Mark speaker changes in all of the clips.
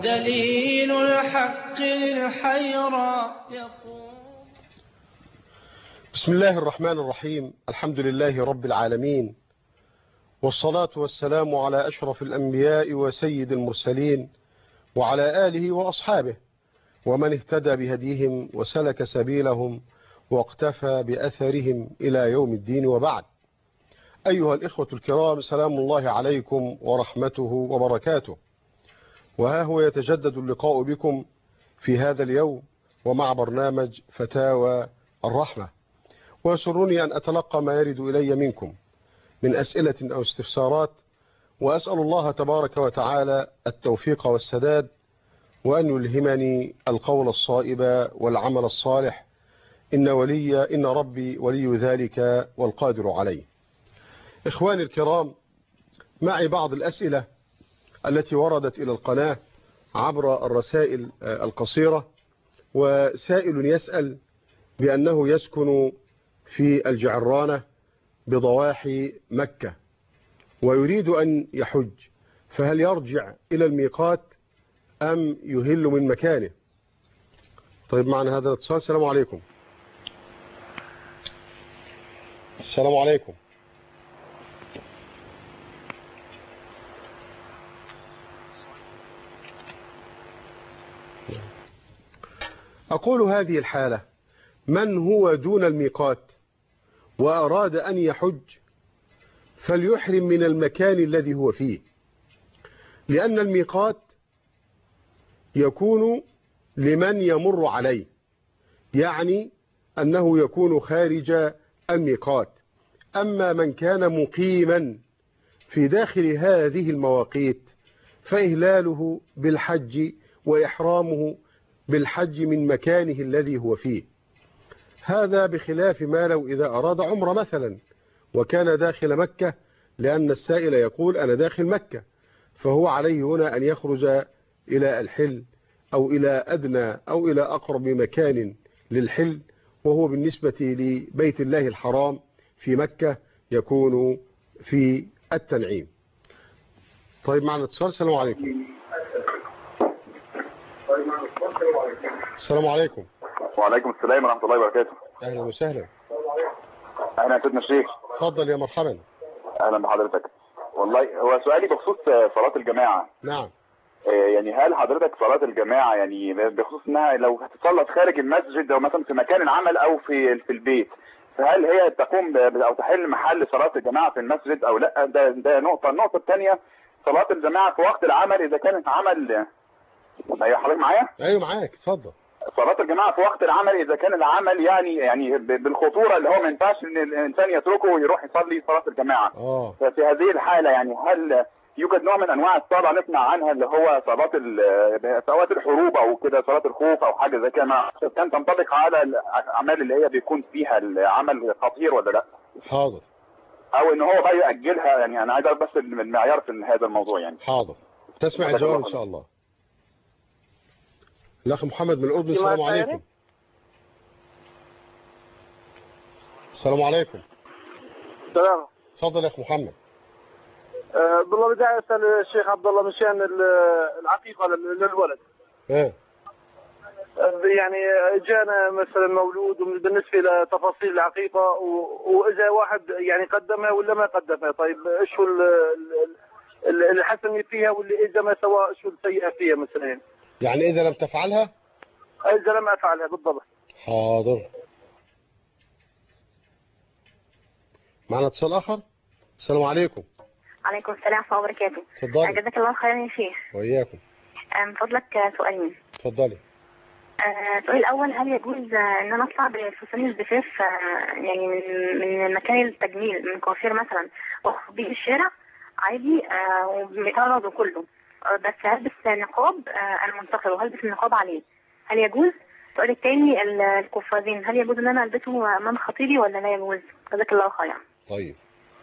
Speaker 1: دليل الحق للحيرى يقول.
Speaker 2: بسم الله الرحمن الرحيم. الحمد لله رب العالمين، والصلاة والسلام على أشرف الأنبياء وسيد المرسلين وعلى آله وأصحابه ومن اهتدى بهديهم وسلك سبيلهم واقتفى بأثرهم إلى يوم الدين، وبعد. أيها الإخوة الكرام، سلام الله عليكم ورحمته وبركاته. وها هو يتجدد اللقاء بكم في هذا اليوم ومع برنامج فتاوى الرحمة، ويسرني أن أتلقى ما يرد إلي منكم من أسئلة أو استفسارات، وأسأل الله تبارك وتعالى التوفيق والسداد، وأن يلهمني القول الصائب والعمل الصالح، إن ربي ولي ذلك والقادر عليه. إخواني الكرام، معي بعض الأسئلة التي وردت إلى القناة عبر الرسائل القصيرة. وسائل يسأل بأنه يسكن في الجعرانة بضواحي مكة ويريد أن يحج، فهل يرجع إلى الميقات أم يهل من مكانه؟ طيب، معنا هذا الاتصال. السلام عليكم. السلام عليكم. أقول هذه الحالة: من هو دون الميقات وأراد أن يحج فليحرم من المكان الذي هو فيه، لأن الميقات يكون لمن يمر عليه، يعني أنه يكون خارج الميقات. أما من كان مقيما في داخل هذه المواقيت فإهلاله بالحج وإحرامه بالحج من مكانه الذي هو فيه. هذا بخلاف ما لو إذا أراد عمرة مثلا وكان داخل مكة، لأن السائل يقول أنا داخل مكة، فهو عليه هنا أن يخرج إلى الحل أو إلى أدنى أو إلى أقرب مكان للحل، وهو بالنسبة لبيت الله الحرام في مكة يكون في التنعيم. طيب، معنا اتصال. السلام عليكم. السلام عليكم.
Speaker 3: وعليكم السلام ورحمة الله وبركاته.
Speaker 2: أهلا وسهلا.
Speaker 3: أهلا يا سيدنا الشيخ.
Speaker 2: تفضل يا مرحبا.
Speaker 3: أهلا بحضرتك. والله هو سؤالي بخصوص صلاة الجماعة.
Speaker 2: نعم.
Speaker 3: يعني هل حضرتك صلاة الجماعة يعني بخصوص انها لو هتصلى خارج المسجد او مثلا في مكان العمل او في البيت، فهل هي تقوم او تحل محل صلاة الجماعة في المسجد او لا؟ ده نقطة. النقطة الثانية، صلاة الجماعة في وقت العمل اذا كانت عمل. ايوه حضرتك معايا؟
Speaker 2: ايوه معاك، اتفضل.
Speaker 3: صلاة الجماعة في وقت العمل اذا كان العمل يعني بالخطورة اللي هو ما ينفعش ان الانسان يتركه ويروح يصلي صلاة الجماعة. ففي هذه الحالة يعني هل يوجد نوع من انواع الصلاه نسمع عنها اللي هو صلاه صلوات الحروب او كده، صلاه الخوف او حاجه زي كده، كان تنطبق على الاعمال اللي هي بيكون فيها العمل خطير ولا لا؟
Speaker 2: حاضر.
Speaker 3: او ان هو بقى ياجلها، يعني انا عايز اعرف بس المعيار في هذا الموضوع يعني.
Speaker 2: حاضر، تسمع الجواب ان شاء الله. الاخ محمد من الاردن. السلام عليكم. السلام عليكم.
Speaker 4: السلام.
Speaker 2: تفضل يا اخ محمد.
Speaker 4: بالله بدي اسال الشيخ عبد الله من شان العقيقه للولد. يعني جانا مثلا مولود، بالنسبه لتفاصيل العقيقه واذا واحد يعني قدمها ولا ما قدمها، طيب ايش هو الحسن فيها، واللي اذا ما سوى ايش هو السيئه فيها مثلا؟
Speaker 2: يعني اذا لم تفعلها؟
Speaker 4: اذا لم افعلها بالضبط.
Speaker 2: حاضر. معنا اتصال اخر. السلام عليكم.
Speaker 5: عليكم السلام ورحمة الله وبركاته.
Speaker 2: تفضلي.
Speaker 5: جزاك الله خيرا يا شيخ.
Speaker 2: وإياكم.
Speaker 5: من فضلك سؤالين.
Speaker 2: تفضلي.
Speaker 5: السؤال الأول، هل يجوز إن أنا أطلع بفستان الزفاف يعني من مكان التجميل من كوافير مثلا وأخرج بيه الشارع عادي ومتعرض وكله، بس هلبس نقاب المنتقل وهلبس النقاب عليه، هل يجوز؟ السؤال الثاني، القفازين هل يجوز إن أنا ألبسه أمام خطيبي ولا لا يجوز؟ جزاك الله خيرا.
Speaker 2: طيب.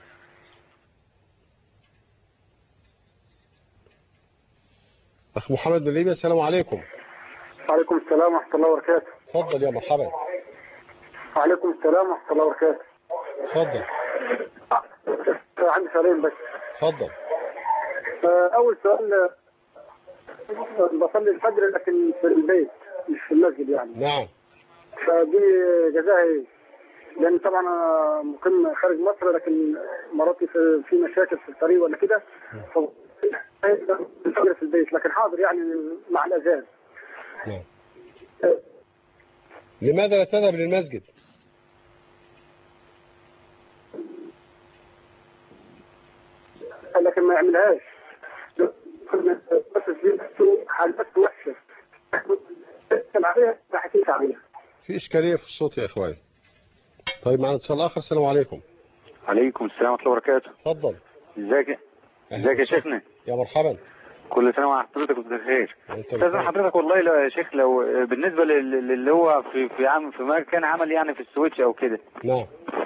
Speaker 2: أخ محمد من ليبيا. السلام عليكم.
Speaker 4: وعليكم السلام ورحمة الله وبركاته.
Speaker 2: تفضل يا مرحبا.
Speaker 4: وعليكم السلام ورحمة الله وبركاته.
Speaker 2: تفضل.
Speaker 4: عندي سؤالين بس.
Speaker 2: تفضل.
Speaker 4: أول سؤال،
Speaker 6: بصلي الفجر لكن في البيت مش في المسجد يعني.
Speaker 2: نعم.
Speaker 6: فدي جزاها ايه؟ لان طبعا انا مقيم خارج مصر، لكن مراتي في مشاكل في الطريق ولا كده، الفجر في البيت لكن حاضر يعني مع الاذان.
Speaker 2: نعم. لماذا لا تذهب للمسجد؟
Speaker 6: لكن ما يعملهاش، بس حالته وحشه عليها بحكيت عليها.
Speaker 2: في اشكاليه في الصوت يا اخوان. طيب معنا اتصال اخر. السلام عليكم.
Speaker 7: عليكم السلام ورحمه الله وبركاته.
Speaker 2: اتفضل.
Speaker 7: ازيك يا شيخنا؟
Speaker 2: يا مرحبا.
Speaker 7: كل سنه وحضرتك بخير. استاذن حضرتك والله يا شيخ، لو بالنسبه اللي هو في مكان عمل يعني في السويتش او كده.
Speaker 2: نعم.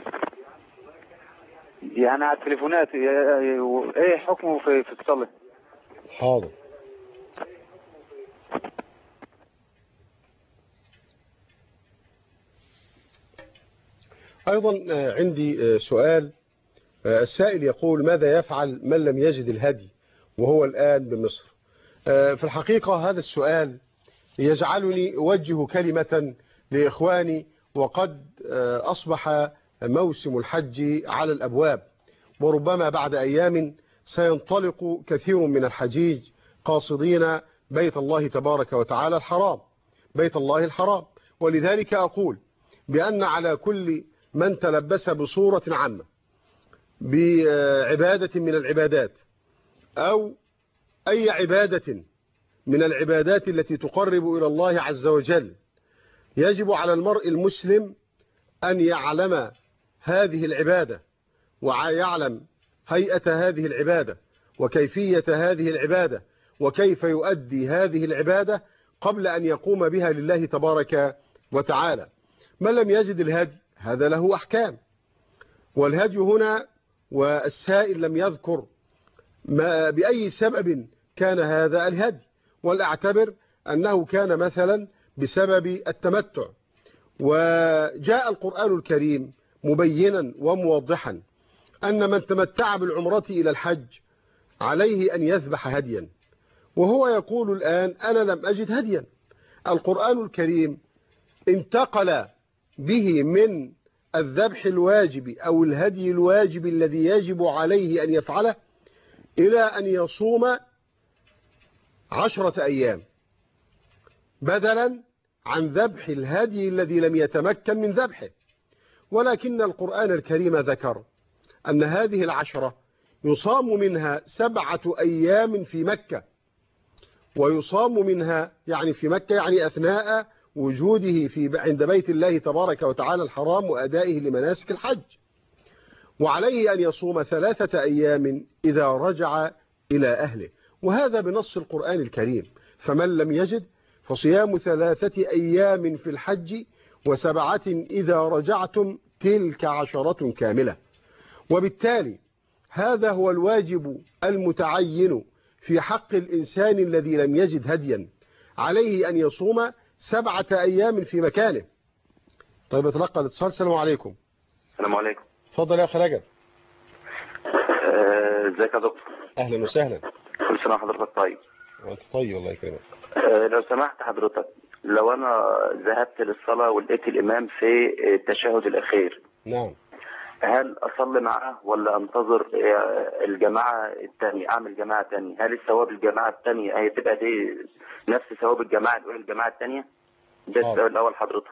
Speaker 7: يعني على التليفونات ايه حكمه في الصلاه؟
Speaker 2: حاضر. ايضا عندي سؤال. السائل يقول: ماذا يفعل من لم يجد الهدي وهو الآن بمصر؟ في الحقيقة هذا السؤال يجعلني أوجه كلمة لإخواني، وقد أصبح موسم الحج على الأبواب، وربما بعد أيام سينطلق كثير من الحجيج قاصدين بيت الله تبارك وتعالى الحرام، بيت الله الحرام. ولذلك أقول بأن على كل من تلبس بصورة عامة بعبادة من العبادات أو أي عبادة من العبادات التي تقرب إلى الله عز وجل، يجب على المرء المسلم أن يعلم هذه العبادة، ويعلم هيئة هذه العبادة وكيفية هذه العبادة وكيف يؤدي هذه العبادة قبل أن يقوم بها لله تبارك وتعالى. من لم يجد الهدي هذا له أحكام، والهدي هنا والسائل لم يذكر بأي سبب كان هذا الهدي، ولأعتبر أنه كان مثلا بسبب التمتع. وجاء القرآن الكريم مبينا وموضحا أن من تمتع بالعمرة إلى الحج عليه أن يذبح هديا، وهو يقول الآن أنا لم أجد هديا. القرآن الكريم انتقل به من الذبح الواجب أو الهدي الواجب الذي يجب عليه أن يفعله إلى أن يصوم 10 أيام بدلا عن ذبح الهدي الذي لم يتمكن من ذبحه. ولكن القرآن الكريم ذكر أن هذه 10 يصام منها 7 أيام في مكة، ويصام منها يعني في مكة يعني أثناء وجوده عند بيت الله تبارك وتعالى الحرام وأدائه لمناسك الحج، وعليه أن يصوم 3 أيام إذا رجع إلى أهله، وهذا بنص القرآن الكريم. فمن لم يجد فصيام 3 أيام في الحج و7 إذا رجعتم تلك 10 كاملة. وبالتالي هذا هو الواجب المتعين في حق الإنسان الذي لم يجد هديا، عليه أن يصوم 7 أيام في مكانه. طيب اتلقى الاتصال. السلام عليكم.
Speaker 8: السلام عليكم.
Speaker 2: اتفضل يا أخي رجب.
Speaker 8: ازيك يا دكتور؟
Speaker 2: أهلا وسهلا.
Speaker 8: كل سنة وحضرتك طيب.
Speaker 2: وأنت طيب الله يكرمك.
Speaker 8: لو سمحت حضرتك، لو أنا ذهبت للصلاة ولقيت الإمام في التشهد الأخير،
Speaker 2: نعم،
Speaker 8: هل أصلي معه ولا أنتظر الجماعة الثانية، أعمل جماعة ثانية؟ هل الثواب الجماعة الثانية هي تبقى دي نفس ثواب الجماعة الأولى الجماعة الثانية؟ ده السؤال الأول حضرتك.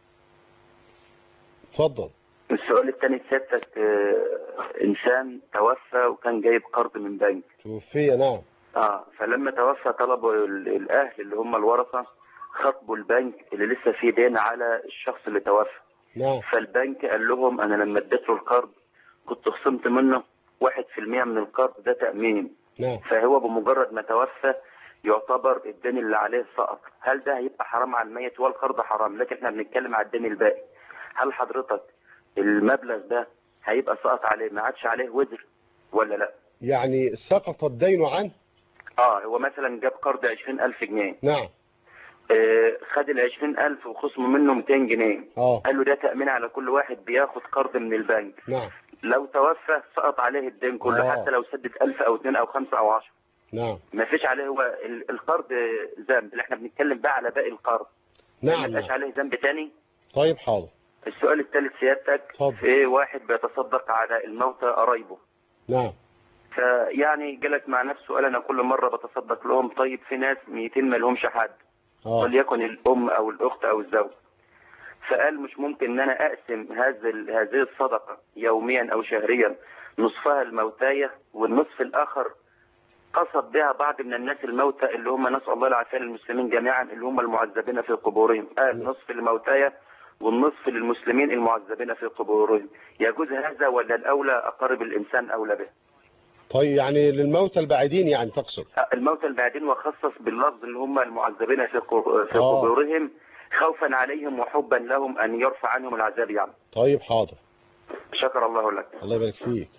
Speaker 2: اتفضل.
Speaker 8: السؤال الثاني سيادتك، إنسان توفى وكان جايب قرض من بنك.
Speaker 2: توفي نعم.
Speaker 8: فلما توفى طلبوا الأهل اللي هم الورثة خطبوا البنك اللي لسه فيه دين على الشخص اللي توفى.
Speaker 2: نعم.
Speaker 8: فالبنك قال لهم أنا لما اديت له القرض كنت خصمت منه 1% من القرض ده تأمين.
Speaker 2: نعم.
Speaker 8: فهو بمجرد ما توفى يعتبر الدين اللي عليه سقط. هل ده هيبقى حرام على الميت؟ هو القرض حرام لكن احنا بنتكلم على الدين الباقي. هل حضرتك المبلغ ده هيبقى سقط عليه ما عادش عليه وزر ولا لا؟
Speaker 2: يعني سقط الدين عنه؟
Speaker 8: هو مثلا جاب قرض 20,000 جنيه.
Speaker 2: نعم.
Speaker 8: خد ال 20,000 وخصموا منه 200 جنيه. قال له ده تأمين على كل واحد بياخد قرض من البنك.
Speaker 2: نعم.
Speaker 8: لو توفى سقط عليه الدين كله حتى لو سدد 1000 أو 2 أو 5 أو 10.
Speaker 2: نعم.
Speaker 8: ما فيش عليه، هو القرض ذنب اللي احنا بنتكلم بقى على باقي القرض.
Speaker 2: نعم.
Speaker 8: ما فيش عليه ذنب تاني.
Speaker 2: طيب حاضر.
Speaker 8: السؤال الثالث سيادتك، في واحد بيتصدق على الموتى قرايبه.
Speaker 2: نعم.
Speaker 8: فيعني جلس مع نفسه قال انا كل مره بتصدق لهم، طيب في ناس ميتين ما لهمش حد، وليكن الام او الاخت او الزوج، فقال مش ممكن ان انا اقسم هذه الصدقه يوميا او شهريا، نصفها الموتايه والنصف الاخر قصد بها بعض من الناس الموتى اللي هم نسأل الله العافيه للمسلمين جميعا اللي هم المعذبين في قبورهم، قال نصف الموتايه والنصف للمسلمين المعذبين في قبورهم. يجوز هذا ولا الاولى اقارب الانسان اولى به؟
Speaker 2: طيب يعني للموتى البعيدين يعني تقصد؟
Speaker 8: الموتى البعيدين، وخصص باللفظ اللي هم المعذبين في قبورهم خوفا عليهم وحبا لهم ان يرفع عنهم العذاب يعني.
Speaker 2: طيب حاضر.
Speaker 8: شكر الله لك.
Speaker 2: الله يبارك فيك.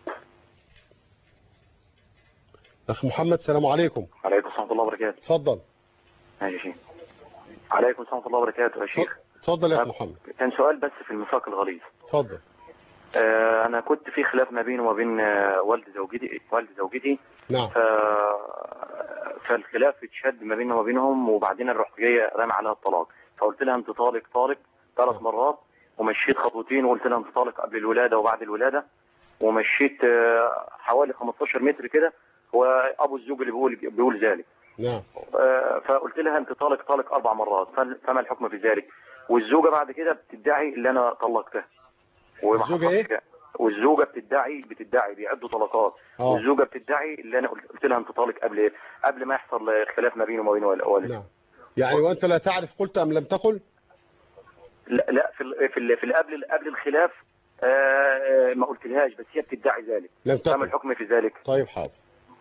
Speaker 2: اخ محمد السلام عليكم.
Speaker 9: عليكم السلام ورحمه الله وبركاته.
Speaker 2: اتفضل.
Speaker 9: يا شيخ. عليكم السلام ورحمه الله وبركاته يا شيخ.
Speaker 2: اتفضل يا اخ محمد.
Speaker 9: كان سؤال بس في الميثاق الغليظ.
Speaker 2: اتفضل.
Speaker 9: انا كنت في خلاف ما بيني وما بين والد زوجتي.
Speaker 2: نعم.
Speaker 9: فالخلاف اتشد ما بيني وما بينهم، وبعدين رحت جايه رامي عليها الطلاق، فقلت لها انت طالق 3 مرات، ومشيت خطوتين وقلت لها انت طالق قبل الولاده وبعد الولاده، ومشيت حوالي 15 متر كده، وابو الزوج اللي بيقول ذلك.
Speaker 2: نعم.
Speaker 9: فقلت لها انت طالق 4 مرات، فما الحكم في ذلك؟ والزوجه بعد كده بتدعي اللي انا طلقتها.
Speaker 2: الزوجه ايه؟
Speaker 9: والزوجه بتدعي بيعدوا طلقات. والزوجه بتدعي اللي انا قلت لها انت طالق قبل ما يحصل خلاف ما بينه وما بين والدي.
Speaker 2: نعم. يعني وانت لا تعرف قلت ام لم تقل؟
Speaker 9: لا في قبل الخلاف ما قلتلهاش، بس هي بتدعي ذلك.
Speaker 2: لم تقل.
Speaker 9: فما الحكم في ذلك؟
Speaker 2: طيب حاضر.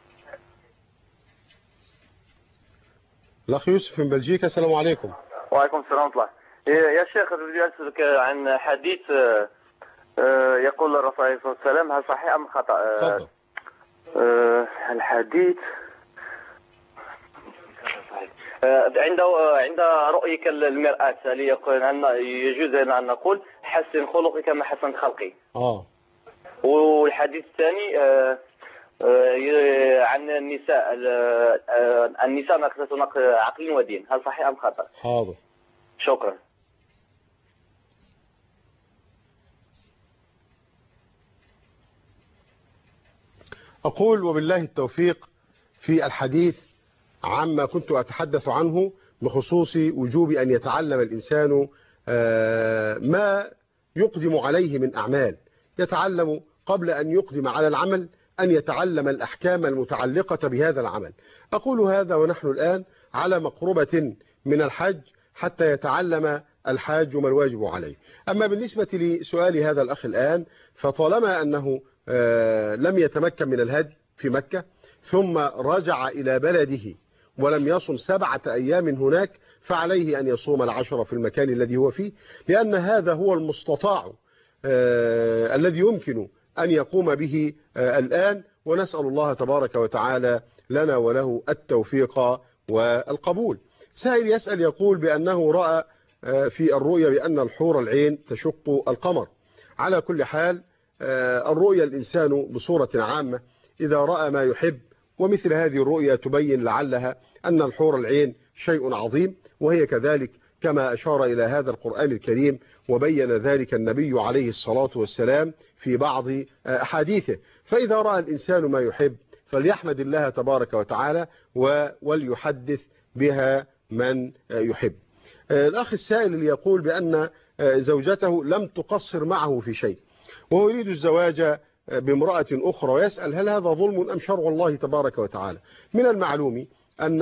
Speaker 2: الاخ يوسف من بلجيكا. السلام عليكم.
Speaker 10: وعليكم السلام ورحمه الله. يا شيخ أريد أن أسألك عن حديث يقول الرسول عليه الصلاة والسلام، هل صحيح أم خطأ؟
Speaker 2: تفضل.
Speaker 10: الحديث عند رؤيك المرآة، هل يجوز أن نقول حسن خلقك كما حسن خلقي؟ والحديث الثاني عن النساء ناقصة عقل ودين، هل صحيح أم خطأ؟
Speaker 2: حاضر.
Speaker 10: شكرا.
Speaker 2: أقول وبالله التوفيق في الحديث عما كنت أتحدث عنه بخصوص وجوب أن يتعلم الإنسان ما يقدم عليه من أعمال، يتعلم قبل أن يقدم على العمل أن يتعلم الأحكام المتعلقة بهذا العمل. أقول هذا ونحن الآن على مقربة من الحج حتى يتعلم الحاج ما الواجب عليه. أما بالنسبة لسؤال هذا الأخ الآن، فطالما أنه لم يتمكن من الهدي في مكة ثم رجع إلى بلده ولم يصم 7 أيام هناك، فعليه أن يصوم 10 في المكان الذي هو فيه، لأن هذا هو المستطاع الذي يمكن أن يقوم به الآن، ونسأل الله تبارك وتعالى لنا وله التوفيق والقبول. سائل يسأل يقول بأنه رأى في الرؤيا بأن الحور العين تشق القمر. على كل حال الرؤيا الإنسان بصورة عامة إذا رأى ما يحب، ومثل هذه الرؤيا تبين لعلها أن الحور العين شيء عظيم، وهي كذلك كما أشار إلى هذا القرآن الكريم، وبين ذلك النبي عليه الصلاة والسلام في بعض أحاديثه. فإذا رأى الإنسان ما يحب فليحمد الله تبارك وتعالى وليحدث بها من يحب. الأخ السائل اللي يقول بأن زوجته لم تقصر معه في شيء وهو يريد الزواج بامرأة أخرى، ويسأل هل هذا ظلم أم شرع الله تبارك وتعالى؟ من المعلوم أن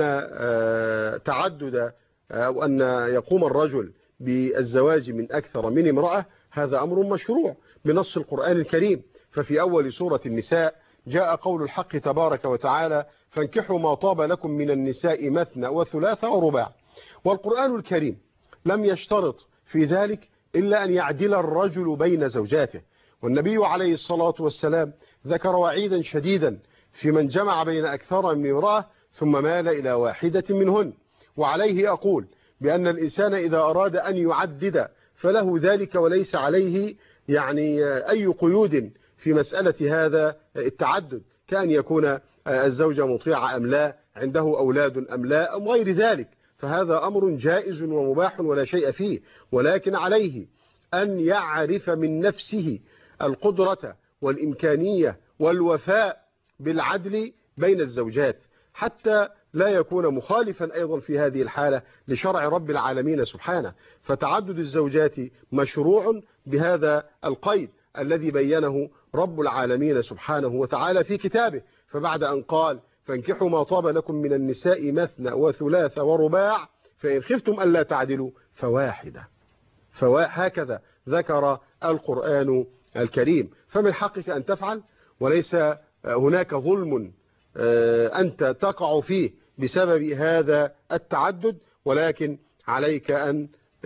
Speaker 2: تعدد أو أن يقوم الرجل بالزواج من أكثر من امرأة هذا أمر مشروع بنص القرآن الكريم. ففي أول سورة النساء جاء قول الحق تبارك وتعالى فانكحوا ما طاب لكم من النساء مثنى وثلاث ورباع. والقرآن الكريم لم يشترط في ذلك إلا أن يعدل الرجل بين زوجاته، والنبي عليه الصلاة والسلام ذكر وعيدا شديدا في من جمع بين أكثر من امرأة ثم مال إلى واحدة منهن. وعليه أقول بأن الإنسان إذا أراد أن يعدد فله ذلك، وليس عليه يعني أي قيود في مسألة هذا التعدد، كأن يكون الزوجة مطيعة أم لا، عنده أولاد أم لا، أم غير ذلك، فهذا أمر جائز ومباح ولا شيء فيه، ولكن عليه أن يعرف من نفسه القدرة والإمكانية والوفاء بالعدل بين الزوجات، حتى لا يكون مخالفا أيضا في هذه الحالة لشرع رب العالمين سبحانه. فتعدد الزوجات مشروع بهذا القيد الذي بينه رب العالمين سبحانه وتعالى في كتابه، فبعد أن قال فانكحوا ما طاب لكم من النساء مثنى وثلاث ورباع فإن خفتم ألا تعدلوا فواحدة، هكذا ذكر القرآن الكريم. فمن حقك أن تفعل، وليس هناك ظلم أنت تقع فيه بسبب هذا التعدد، ولكن عليك أن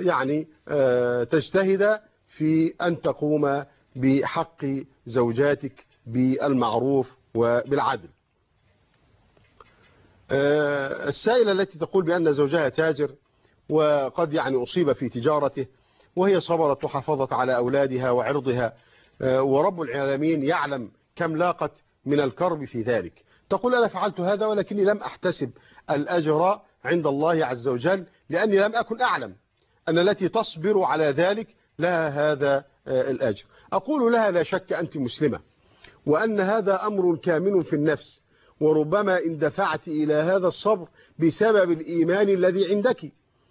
Speaker 2: تجتهد في أن تقوم بحق زوجاتك بالمعروف وبالعدل. السائلة التي تقول بأن زوجها تاجر وقد أصيب في تجارته، وهي صبرت وحافظت على أولادها وعرضها، ورب العالمين يعلم كم لاقت من الكرب في ذلك. تقول أنا فعلت هذا ولكني لم أحتسب الأجر عند الله عز وجل، لأني لم أكن أعلم أن التي تصبر على ذلك لها هذا الأجر. أقول لها لا شك أنت مسلمة، وأن هذا أمر كامن في النفس، وربما اندفعت إلى هذا الصبر بسبب الإيمان الذي عندك،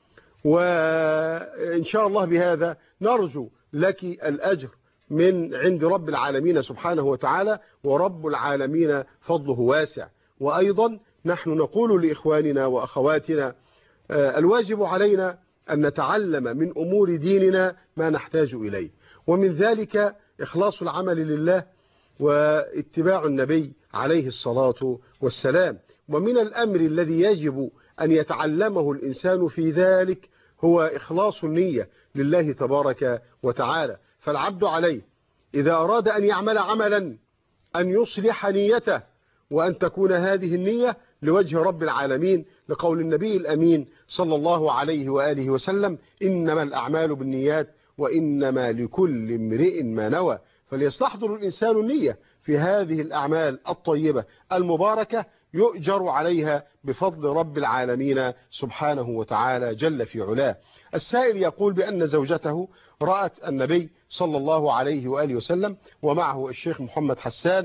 Speaker 2: وإن شاء الله بهذا نرجو لك الأجر من عند رب العالمين سبحانه وتعالى، ورب العالمين فضله واسع. وأيضا نحن نقول لإخواننا وأخواتنا الواجب علينا أن نتعلم من أمور ديننا ما نحتاج إليه، ومن ذلك إخلاص العمل لله واتباع النبي عليه الصلاة والسلام. ومن الأمر الذي يجب أن يتعلمه الإنسان في ذلك هو إخلاص النية لله تبارك وتعالى. فالعبد عليه إذا أراد أن يعمل عملا أن يصلح نيته، وأن تكون هذه النية لوجه رب العالمين، لقول النبي الأمين صلى الله عليه وآله وسلم إنما الأعمال بالنيات وإنما لكل امرئ ما نوى. فليستحضر الإنسان النية في هذه الأعمال الطيبة المباركة، يؤجر عليها بفضل رب العالمين سبحانه وتعالى جل في علاه. السائل يقول بأن زوجته رأت النبي صلى الله عليه وآله وسلم ومعه الشيخ محمد حسان،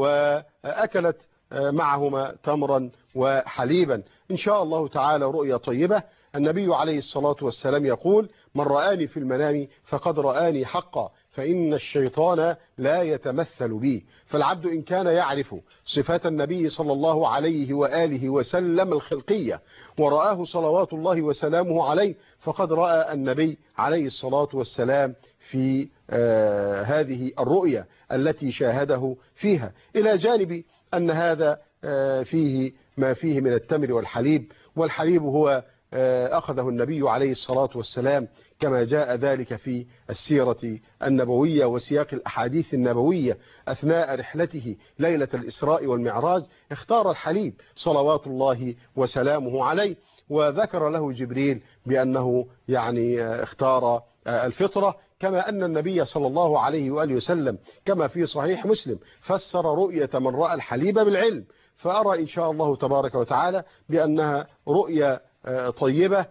Speaker 2: وأكلت معهما تمرا وحليبا، إن شاء الله تعالى رؤيا طيبة. النبي عليه الصلاة والسلام يقول من رآني في المنام فقد رآني حقا، فإن الشيطان لا يتمثل بي. فالعبد إن كان يعرف صفات النبي صلى الله عليه وآله وسلم الخلقية، ورآه صلوات الله وسلامه عليه، فقد رأى النبي عليه الصلاة والسلام في هذه الرؤيا التي شاهده فيها، إلى جانب أن هذا فيه ما فيه من التمر والحليب، والحليب هو أخذه النبي عليه الصلاة والسلام كما جاء ذلك في السيرة النبوية وسياق الأحاديث النبوية أثناء رحلته ليلة الإسراء والمعراج، اختار الحليب صلوات الله وسلامه عليه، وذكر له جبريل بأنه اختار الفطرة، كما أن النبي صلى الله عليه وآله وسلم كما في صحيح مسلم فسر رؤية من رأى الحليب بالعلم. فأرى إن شاء الله تبارك وتعالى بأنها رؤية طيبة،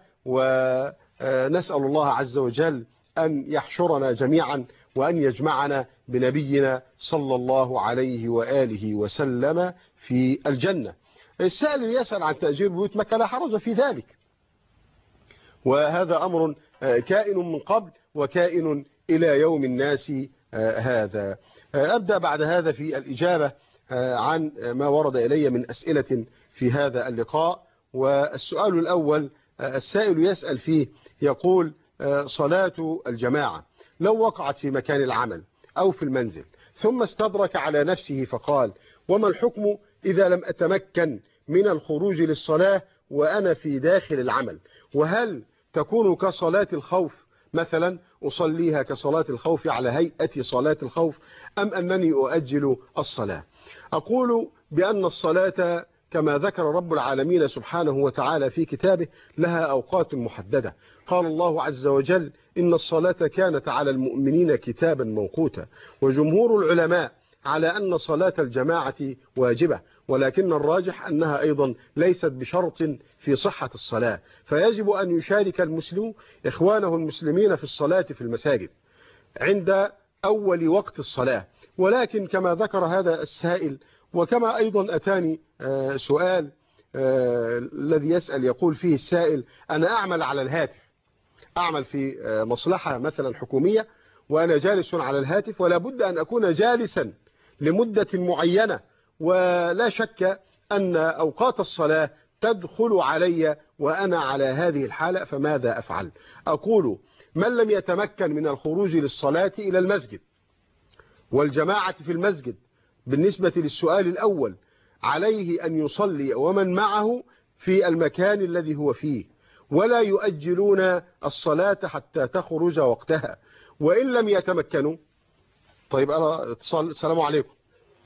Speaker 2: ونسأل الله عز وجل أن يحشرنا جميعا وأن يجمعنا بنبينا صلى الله عليه وآله وسلم في الجنة. السائل يسأل عن تأجير بيوت مكة، لا حرج في ذلك، وهذا أمر كائن من قبل وكائن إلى يوم الناس هذا. أبدأ بعد هذا في الإجابة عن ما ورد إلي من أسئلة في هذا اللقاء. والسؤال الأول السائل يسأل فيه يقول صلاة الجماعة لو وقعت في مكان العمل أو في المنزل ثم استدرك على نفسه فقال وما الحكم إذا لم أتمكن من الخروج للصلاة وأنا في داخل العمل، وهل تكون كصلاة الخوف مثلا أصليها كصلاة الخوف على هيئة صلاة الخوف أم أنني أؤجل الصلاة؟ أقول بأن الصلاة كما ذكر رب العالمين سبحانه وتعالى في كتابه لها أوقات محددة. قال الله عز وجل إن الصلاة كانت على المؤمنين كتابا موقوتا. وجمهور العلماء على أن صلاة الجماعة واجبة، ولكن الراجح أنها أيضا ليست بشرط في صحة الصلاة، فيجب أن يشارك المسلم إخوانه المسلمين في الصلاة في المساجد عند أول وقت الصلاة. ولكن كما ذكر هذا السائل، وكما أيضا أتاني سؤال الذي يسأل يقول فيه السائل: أنا أعمل على الهاتف، أعمل في مصلحة مثلا حكومية وأنا جالس على الهاتف، ولا بد أن أكون جالسا لمدة معينة، ولا شك أن أوقات الصلاة تدخل علي وأنا على هذه الحالة، فماذا أفعل؟ أقول: من لم يتمكن من الخروج للصلاة إلى المسجد والجماعة في المسجد، بالنسبة للسؤال الأول عليه أن يصلي ومن معه في المكان الذي هو فيه، ولا يؤجلون الصلاة حتى تخرج وقتها. وإن لم يتمكنوا، طيب أنا اتصال. السلام عليكم.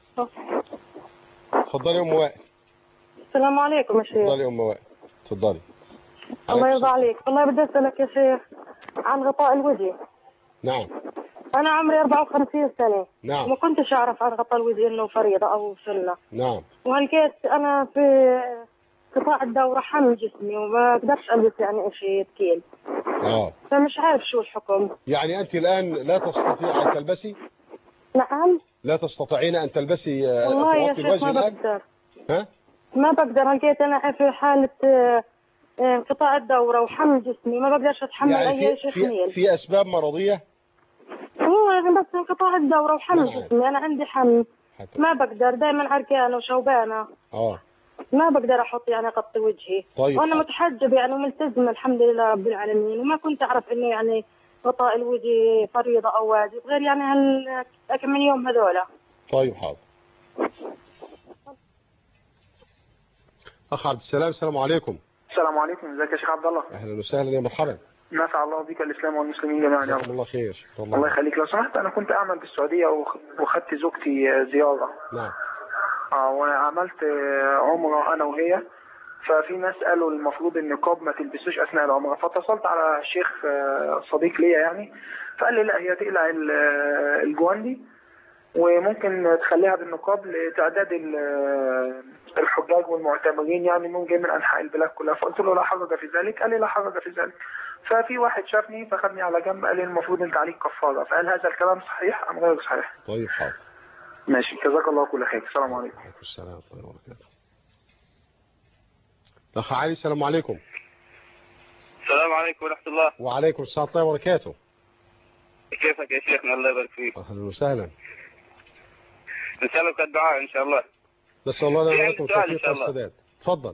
Speaker 2: تفضلي يا أم وائل.
Speaker 11: السلام عليكم يا شيخ.
Speaker 2: تفضلي يا أم وائل، تفضلي.
Speaker 11: الله يرضى عليك. والله بدي أسألك يا شيخ عن غطاء الوجه.
Speaker 2: نعم.
Speaker 11: أنا عمري 54 سنة.
Speaker 2: نعم.
Speaker 11: ما كنتش أعرف عن غطاء الوجه إنه فريضة أو سنة.
Speaker 2: نعم.
Speaker 11: وهلقيت أنا في قطاع الدورة حمل جسمي وما أقدرش ألبس يعني شيء ثقيل. فمش عارف شو الحكم.
Speaker 2: يعني أنت الآن لا تستطيع أن تلبسي؟
Speaker 11: نعم.
Speaker 2: لا تستطيعين أن تلبسي
Speaker 11: والله يا شيخ ما بقدر.
Speaker 2: ها؟
Speaker 11: ما بقدر. هلقيت أنا في حالة قطاع الدورة وحمل جسمي، ما بقدرش أتحمل يعني أي شيء ثقيل.
Speaker 2: في أسباب مرضية؟
Speaker 11: هو بس انقطاع الدورة وحمل جسمي. أنا عندي حمل ما بقدر، دائما عرقانة وشوبانة. ما بقدر أحط يعني غطي وجهي.
Speaker 2: طيب.
Speaker 11: وأنا متحجب يعني وملتزمة الحمد لله رب العالمين، وما كنت أعرف إنه يعني غطاء الوجه فريضة أو واجب غير يعني كم من يوم هذولا.
Speaker 2: طيب حاضر. أخ عبد السلام، السلام عليكم.
Speaker 12: السلام عليكم. ازيك يا شيخ عبد الله؟
Speaker 2: أهلا وسهلا يا مرحبا.
Speaker 12: نفع الله بك الإسلام والمسلمين جميعا يا رب.
Speaker 2: الله خير.
Speaker 12: الله يخليك. لو سمحت، أنا كنت أعمل بالسعودية وخدت زوجتي زيارة.
Speaker 2: نعم.
Speaker 12: وعملت عمرة أنا وهي، ففي ناس قالوا المفروض النقاب ما تلبسوش أثناء العمرة، فاتصلت على الشيخ صديق ليا يعني، فقال لي لا، هي تقلع الجواندي وممكن تخليها بالنقاب لتعداد الحجاج والمعتمرين يعني من جاي من أنحاء البلاد كلها. فقلت له لا حرج في ذلك. قال لي لا حرج في ذلك. ففي واحد شافني فخدني على جنب قال لي المفروض انت عليك كفارة. فهل هذا الكلام صحيح أم غير صحيح؟
Speaker 2: طيب حاضر.
Speaker 12: ماشي، جزاك الله كل خير. السلام عليكم.
Speaker 2: وعليكم السلام ورحمة الله وبركاته. أخ علي، السلام عليكم.
Speaker 13: السلام عليكم ورحمة الله.
Speaker 2: وعليكم السلام ورحمة الله وبركاته.
Speaker 13: كيفك يا شيخنا؟ الله يبارك فيك.
Speaker 2: أهلا وسهلا.
Speaker 13: نسألك الدعاء إن شاء الله.
Speaker 2: نسأل الله لنا ولكم التوفيق والسداد. تفضل.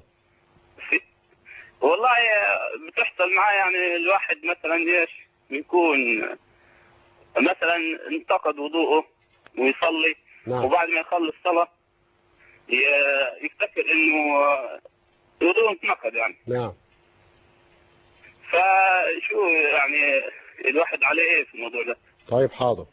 Speaker 13: والله بتحصل معي يعني الواحد مثلا ايش يكون مثلا انتقد وضوءه ويصلي.
Speaker 2: نعم.
Speaker 13: وبعد ما يخلص صلاة يفتكر انه وضوءه انتقد يعني.
Speaker 2: نعم.
Speaker 13: فشو يعني الواحد عليه ايه في الموضوع ده؟
Speaker 2: طيب حاضر.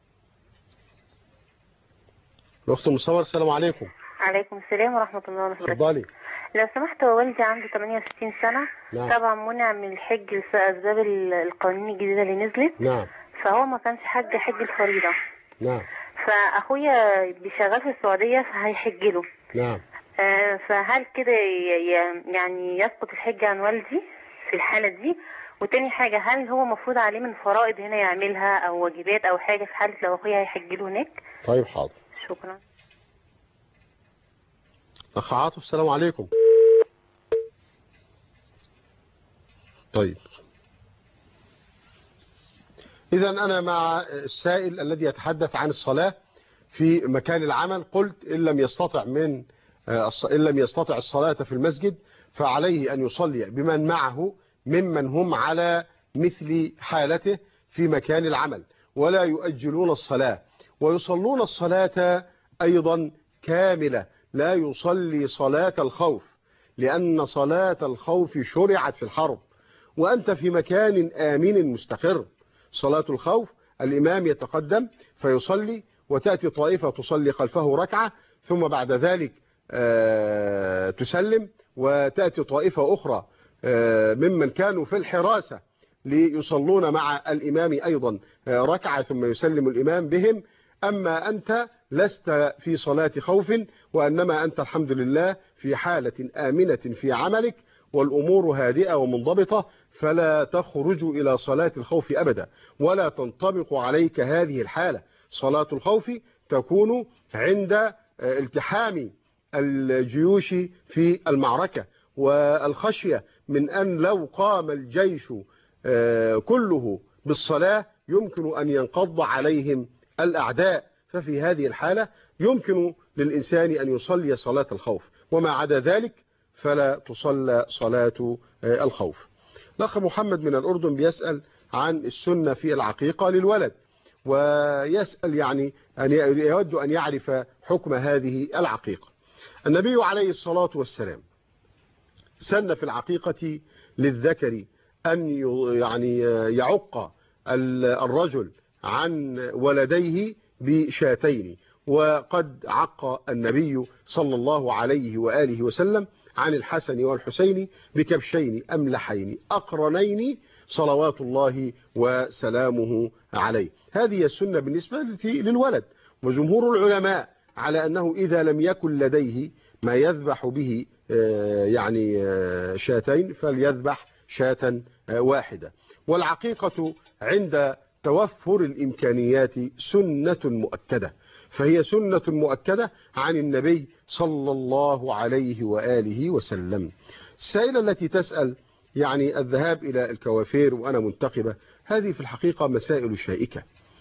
Speaker 2: الأخت مصور، السلام عليكم.
Speaker 14: عليكم السلام ورحمة الله وبركاته.
Speaker 2: اتفضلي.
Speaker 14: لو سمحت، هو والدي عنده 68 سنة.
Speaker 2: نعم.
Speaker 14: طبعا منع من الحج بسبب القوانين الجديدة اللي نزلت.
Speaker 2: نعم.
Speaker 14: فهو ما كانش حج الفريضة.
Speaker 2: نعم.
Speaker 14: فأخويا بيشغل في السعودية فهيحج له.
Speaker 2: نعم.
Speaker 14: فهل كده يعني يسقط الحج عن والدي في الحالة دي؟ وتاني حاجة، هل هو مفروض عليه من فرائض هنا يعملها أو واجبات أو حاجة في حالة لو أخويا هيحج له هناك؟
Speaker 2: طيب حاضر.
Speaker 14: شكرا.
Speaker 2: أخ عاطف، السلام عليكم. طيب، إذا أنا مع السائل الذي يتحدث عن الصلاة في مكان العمل. قلت إن لم يستطع الصلاة في المسجد فعليه أن يصلي بمن معه ممن هم على مثل حالته في مكان العمل، ولا يؤجلون الصلاة، ويصلون الصلاة أيضا كاملة، لا يصلي صلاة الخوف، لأن صلاة الخوف شرعت في الحرب وأنت في مكان آمن مستقر. صلاة الخوف الإمام يتقدم فيصلي وتأتي طائفة تصلي خلفه ركعة، ثم بعد ذلك تسلم وتأتي طائفة أخرى ممن كانوا في الحراسة ليصلون مع الإمام أيضا ركعة ثم يسلم الإمام بهم. أما أنت لست في صلاة خوف، وإنما أنت الحمد لله في حالة آمنة في عملك والأمور هادئة ومنضبطة، فلا تخرج إلى صلاة الخوف أبدا، ولا تنطبق عليك هذه الحالة. صلاة الخوف تكون عند التحام الجيوش في المعركة، والخشية من أن لو قام الجيش كله بالصلاة يمكن أن ينقض عليهم الأعداء، ففي هذه الحالة يمكن للإنسان أن يصلي صلاة الخوف، وما عدا ذلك فلا تصلى صلاة الخوف. الأخ محمد من الأردن بيسأل عن السنة في العقيقة للولد، ويسأل يعني أن يود أن يعرف حكم هذه العقيقة. النبي عليه الصلاة والسلام سن في العقيقة للذكر أن يعني يعق الرجل عن ولديه بشاتين، وقد عق النبي صلى الله عليه وآله وسلم عن الحسن والحسين بكبشين أملحين أقرنين صلوات الله وسلامه عليه. هذه السنة بالنسبة للولد، وجمهور العلماء على أنه إذا لم يكن لديه ما يذبح به يعني شاتين فليذبح شاة واحدة. والعقيقة عند توفر الإمكانيات سنة مؤكدة، فهي سنة مؤكدة عن النبي صلى الله عليه وآله وسلم. السائلة التي تسأل يعني الذهاب إلى الكوافير وأنا منتقبة، هذه في الحقيقة مسائل شائكة،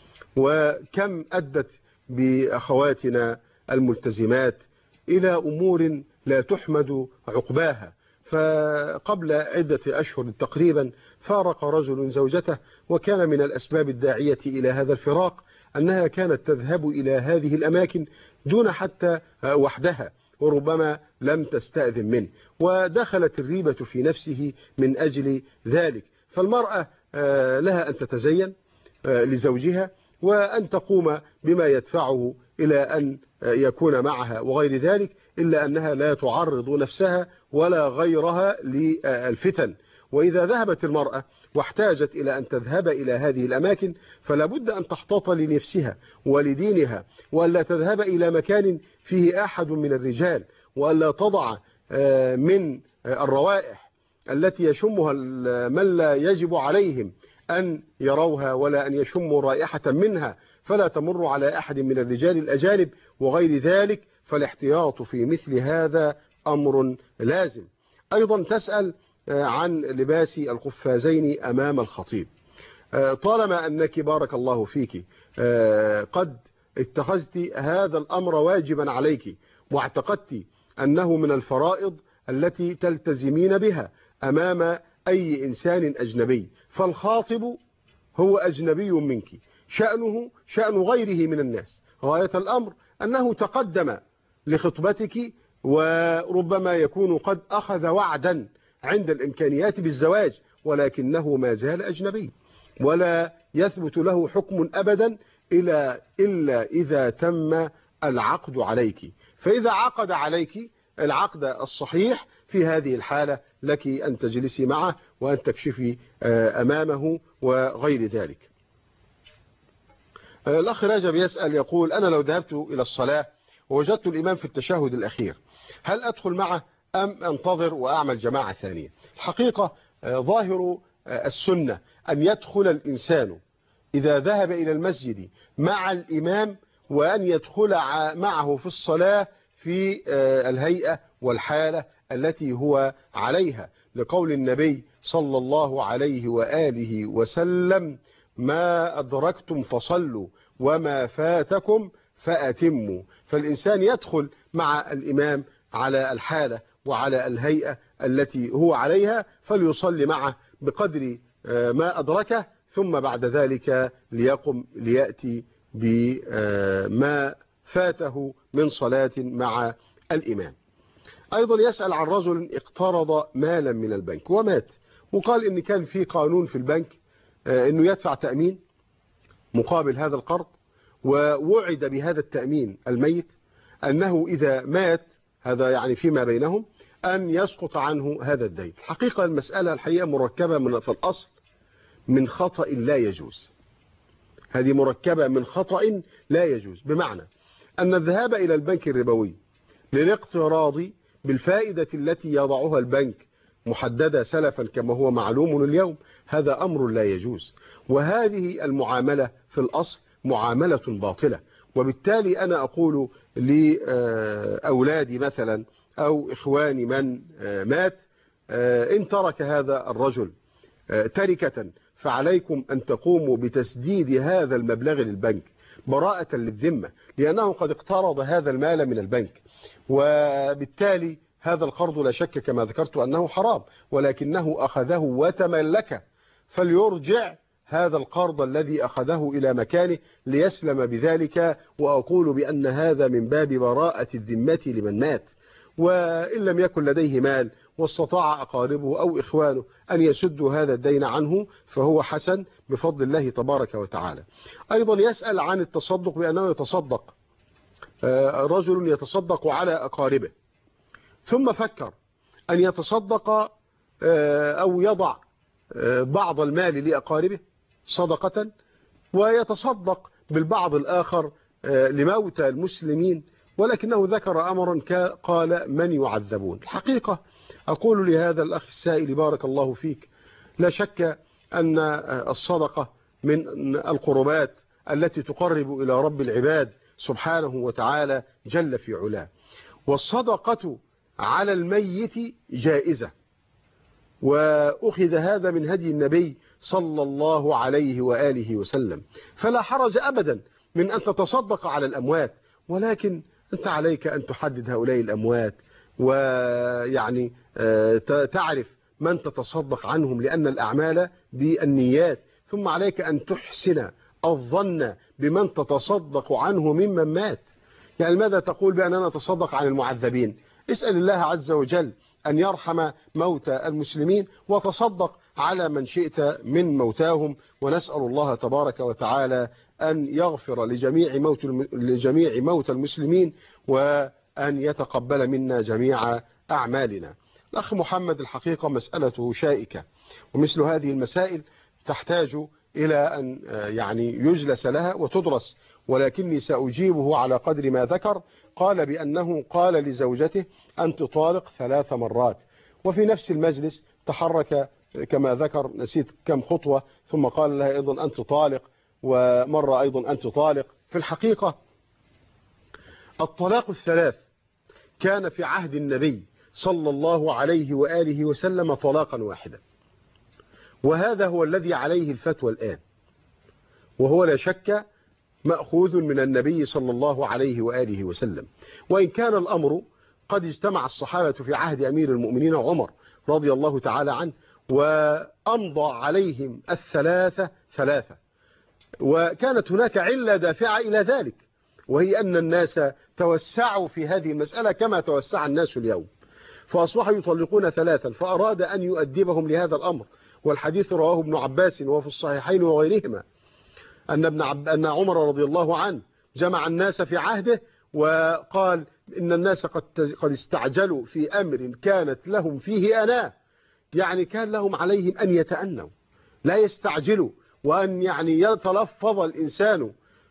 Speaker 2: وكم أدت بأخواتنا الملتزمات إلى أمور لا تحمد عقباها. فقبل عدة أشهر تقريبا فارق رجل زوجته، وكان من الأسباب الداعية إلى هذا الفراق أنها كانت تذهب إلى هذه الأماكن دون حتى وحدها، وربما لم تستأذن منه، ودخلت الريبة في نفسه من أجل ذلك. فالمرأة لها أن تتزين لزوجها وأن تقوم بما يدفعه إلى أن يكون معها وغير ذلك، إلا أنها لا تعرض نفسها ولا غيرها للفتن. وإذا ذهبت المرأة واحتاجت إلى أن تذهب إلى هذه الأماكن فلا بد أن تحتاط لنفسها ولدينها، وألا تذهب إلى مكان فيه أحد من الرجال، وألا تضع من الروائح التي يشمها من لا يجب عليهم أن يروها ولا أن يشموا رائحة منها، فلا تمر على أحد من الرجال الأجانب وغير ذلك. فالاحتياط في مثل هذا أمر لازم. أيضا تسأل عن لباس القفازين أمام الخطيب. طالما أنك بارك الله فيك قد اتخذت هذا الأمر واجبا عليك، واعتقدت أنه من الفرائض التي تلتزمين بها أمام أي إنسان أجنبي، فالخاطب هو أجنبي منك، شأنه شأن غيره من الناس، غاية الأمر أنه تقدم لخطبتك، وربما يكون قد أخذ وعدا عند الإمكانيات بالزواج، ولكنه ما زال أجنبي، ولا يثبت له حكم أبدا إلا إذا تم العقد عليك. فإذا عقد عليك العقد الصحيح في هذه الحالة لك أن تجلسي معه وأن تكشفي أمامه وغير ذلك. الأخ رجب يسأل يقول: أنا لو ذهبت إلى الصلاة ووجدت الإمام في التشهد الأخير هل أدخل معه أم أنتظر وأعمل جماعة ثانية؟ الحقيقة ظاهر السنة أن يدخل الإنسان إذا ذهب إلى المسجد مع الإمام، وأن يدخل معه في الصلاة في الهيئة والحالة التي هو عليها، لقول النبي صلى الله عليه وآله وسلم: ما أدركتم فصلوا وما فاتكم فأتموا. فالإنسان يدخل مع الإمام على الحالة وعلى الهيئة التي هو عليها، فليصلي معه بقدر ما أدركه، ثم بعد ذلك ليقم ليأتي بما فاته من صلاة مع الإمام. أيضا يسأل عن رجل اقترض مالا من البنك ومات، وقال إن كان في قانون في البنك إنه يدفع تأمين مقابل هذا القرض، ووعد بهذا التأمين الميت أنه إذا مات، هذا يعني فيما بينهم، أن يسقط عنه هذا الدين. الحقيقة المسألة الحقيقة مركبة في الأصل من خطأ لا يجوز. هذه مركبة من خطأ لا يجوز، بمعنى أن الذهاب إلى البنك الربوي للاقتراض بالفائدة التي يضعها البنك محددة سلفا كما هو معلوم اليوم، هذا أمر لا يجوز، وهذه المعاملة في الأصل معاملة باطلة. وبالتالي أنا أقول لأولادي مثلا أو إخواني من مات، إن ترك هذا الرجل تركة فعليكم أن تقوموا بتسديد هذا المبلغ للبنك براءة للذمة، لأنه قد اقترض هذا المال من البنك، وبالتالي هذا القرض لا شك كما ذكرت أنه حرام، ولكنه أخذه وتملكه، فليرجع هذا القرض الذي أخذه إلى مكانه ليسلم بذلك. وأقول بأن هذا من باب براءة الذمة لمن مات، وإن لم يكن لديه مال واستطاع أقاربه أو إخوانه أن يسدوا هذا الدين عنه فهو حسن بفضل الله تبارك وتعالى. أيضا يسأل عن التصدق بأنه يتصدق، رجل يتصدق على أقاربه ثم فكر أن يتصدق أو يضع بعض المال لأقاربه صدقة ويتصدق بالبعض الآخر لموتى المسلمين، ولكنه ذكر أمرا قال من يعذبون. الحقيقة أقول لهذا الأخ السائل بارك الله فيك، لا شك أن الصدقة من القربات التي تقرب إلى رب العباد سبحانه وتعالى جل في علاه، والصدقة على الميت جائزة، وأخذ هذا من هدي النبي صلى الله عليه وآله وسلم، فلا حرج أبدا من أن تتصدق على الأموات، ولكن أنت عليك أن تحدد هؤلاء الأموات ويعني تعرف من تتصدق عنهم، لأن الأعمال بالنيات، ثم عليك أن تحسن الظن بمن تتصدق عنه ممن مات. يعني ماذا تقول بأننا نتصدق عن المعذبين؟ اسأل الله عز وجل أن يرحم موتى المسلمين وتصدق على من شئت من موتاهم، ونسأل الله تبارك وتعالى أن يغفر لجميع موتى المسلمين وأن يتقبل منا جميع أعمالنا. الأخ محمد الحقيقة مسألته شائكة، ومثل هذه المسائل تحتاج إلى أن يعني يجلس لها وتدرس، ولكني سأجيبه على قدر ما ذكر. قال بأنه قال لزوجته أن تطالق 3 مرات، وفي نفس المجلس تحرك كما ذكر نسيت كم خطوة، ثم قال لها أيضا أن تطالق، ومرة أيضا أن تطالق. في الحقيقة الطلاق 3 كان في عهد النبي صلى الله عليه وآله وسلم طلاقا واحدا، وهذا هو الذي عليه الفتوى الآن، وهو لا شك مأخوذ من النبي صلى الله عليه وآله وسلم. وإن كان الأمر قد اجتمع الصحابة في عهد أمير المؤمنين عمر رضي الله تعالى عنه وأمضى عليهم 3، وكانت هناك علة دافعة إلى ذلك، وهي أن الناس توسعوا في هذه المسألة كما توسع الناس اليوم، فأصبحوا يطلقون 3، فأراد أن يؤدبهم لهذا الأمر. والحديث رواه ابن عباس وفي الصحيحين وغيرهما أن عمر رضي الله عنه جمع الناس في عهده وقال إن الناس قد استعجلوا في أمر كانت لهم فيه أناة، يعني كان لهم عليهم أن يتأنوا لا يستعجلوا، وأن يعني يتلفظ الإنسان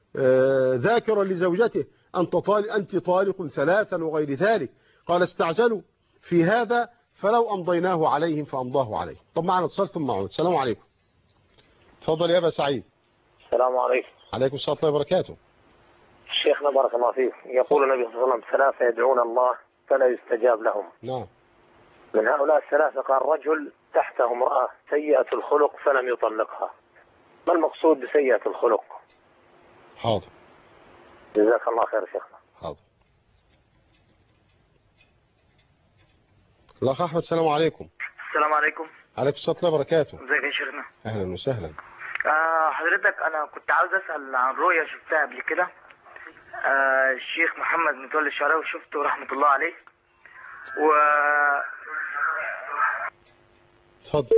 Speaker 2: ذاكرا لزوجته أنت طالق 3 وغير ذلك. قال استعجلوا في هذا فلو أمضيناه عليهم فأمضاه عليهم. طب معنا اتصال ثم معود. السلام عليكم. تفضل يا أبا سعيد.
Speaker 15: السلام عليكم.
Speaker 2: عليكم السلام ورحمة الله وبركاته.
Speaker 15: شيخنا بارك الله فيك، يقول النبي صلى الله عليه وسلم 3 يدعون الله فلا يستجاب لهم.
Speaker 2: نعم.
Speaker 15: من هؤلاء 3 قال رجل تحته امرأة سيئة الخلق فلم يطلقها. ما المقصود بسيئة الخلق؟
Speaker 2: حاضر.
Speaker 15: جزاك الله خير شيخنا.
Speaker 2: حاضر. الأخ أحمد السلام عليكم.
Speaker 16: السلام عليكم.
Speaker 2: عليكم السلام ورحمة الله وبركاته.
Speaker 16: ازيك يا شيخنا؟
Speaker 2: أهلا وسهلا.
Speaker 16: حضرتك أنا كنت عاوز أسأل عن رؤية شفتها قبل كده. الشيخ محمد متولي الشعراوي شفته رحمة الله عليه.
Speaker 2: اتفضل.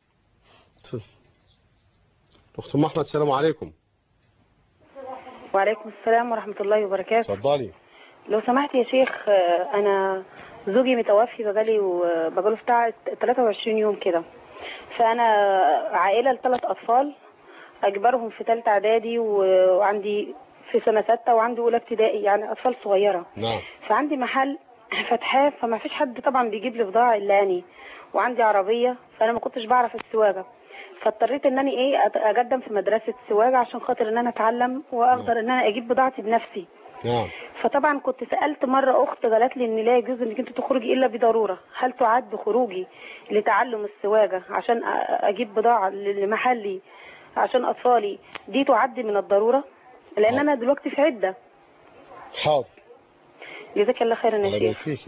Speaker 2: أخت أم أحمد السلام عليكم.
Speaker 17: وعليكم السلام ورحمة الله وبركاته.
Speaker 2: اتفضلي.
Speaker 17: لو سمحت يا شيخ، أنا زوجي متوفي بقاله بتاع 23 يوم كده، فأنا عائلة ل3 أطفال أجبرهم في 3 إعدادي وعندي في سنة 6 وعندي أولى ابتدائي، يعني أطفال صغيرة.
Speaker 2: نعم.
Speaker 17: فعندي محل فتحاه، فما فيش حد طبعا بيجيب لي بضاعة إلا أني، وعندي عربية، فأنا ما كنتش بعرف السواقة، فاضطريت ان انا اقدم في مدرسة سواقة عشان خاطر ان انا اتعلم واقدر ان انا اجيب بضاعتي بنفسي. فطبعا كنت سألت مرة اخت قالت لي ان لا يجوز انك انت تخرجي الا بضرورة. هل تعد خروجي لتعلم السواقة عشان اجيب بضاعة لمحلي عشان اطفالي دي تعد من الضرورة؟ لان انا دلوقتي في عدة.
Speaker 2: حاضر.
Speaker 17: جزاك الله خيرا يا شيخ.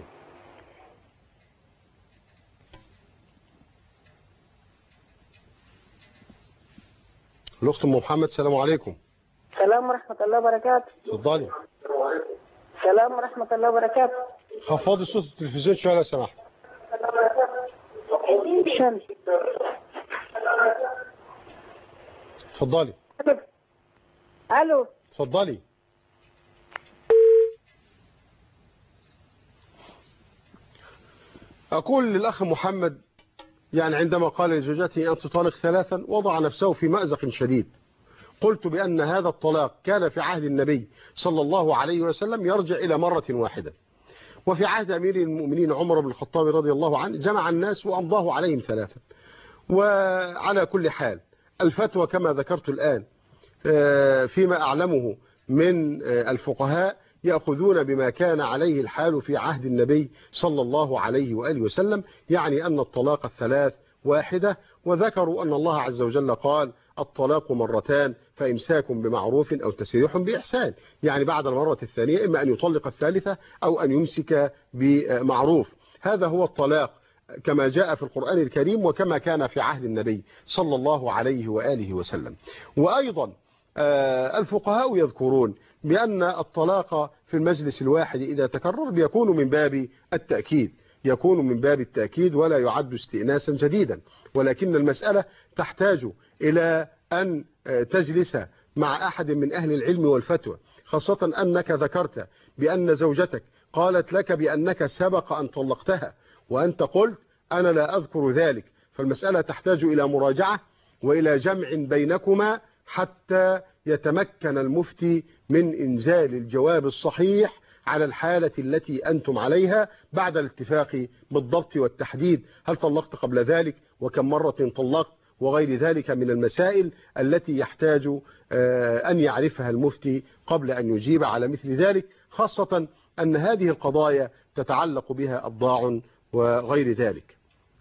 Speaker 2: الأخت أم محمد، السلام عليكم.
Speaker 11: السلام ورحمة الله وبركاته.
Speaker 2: اتفضلي.
Speaker 11: السلام ورحمة الله وبركاته.
Speaker 2: خفضي صوت التلفزيون شوية لو سمحت. اتفضلي.
Speaker 11: الو.
Speaker 2: اتفضلي. أقول للأخ محمد، يعني عندما قال لزوجته أن تطلق 3 وضع نفسه في مأزق شديد. قلت بأن هذا الطلاق كان في عهد النبي صلى الله عليه وسلم يرجع إلى مرة واحدة، وفي عهد أمير المؤمنين عمر بن الخطاب رضي الله عنه جمع الناس وأمضاه عليهم 3. وعلى كل حال الفتوى كما ذكرت الآن فيما أعلمه من الفقهاء يأخذون بما كان عليه الحال في عهد النبي صلى الله عليه وآله وسلم، يعني أن الطلاق 3 واحدة. وذكروا أن الله عز وجل قال الطلاق 2 فإمساك بمعروف أو تسريح بإحسان، يعني بعد المرة الثانية إما أن يطلق 3 أو أن يمسك بمعروف. هذا هو الطلاق كما جاء في القرآن الكريم وكما كان في عهد النبي صلى الله عليه وآله وسلم. وأيضا الفقهاء يذكرون بأن الطلاق في المجلس الواحد إذا تكرر بيكون من باب التأكيد، يكون من باب التأكيد ولا يعد استئناسا جديدا، ولكن المسألة تحتاج إلى أن تجلس مع أحد من أهل العلم والفتوى، خاصة أنك ذكرت بأن زوجتك قالت لك بأنك سبق أن طلقتها وأنت قلت أنا لا أذكر ذلك، فالمسألة تحتاج إلى مراجعة وإلى جمع بينكما حتى يتمكن المفتي من إنزال الجواب الصحيح على الحالة التي أنتم عليها بعد الاتفاق بالضبط والتحديد. هل طلقت قبل ذلك وكم مرة طلقت وغير ذلك من المسائل التي يحتاج أن يعرفها المفتي قبل أن يجيب على مثل ذلك، خاصة أن هذه القضايا تتعلق بها أضاع وغير ذلك.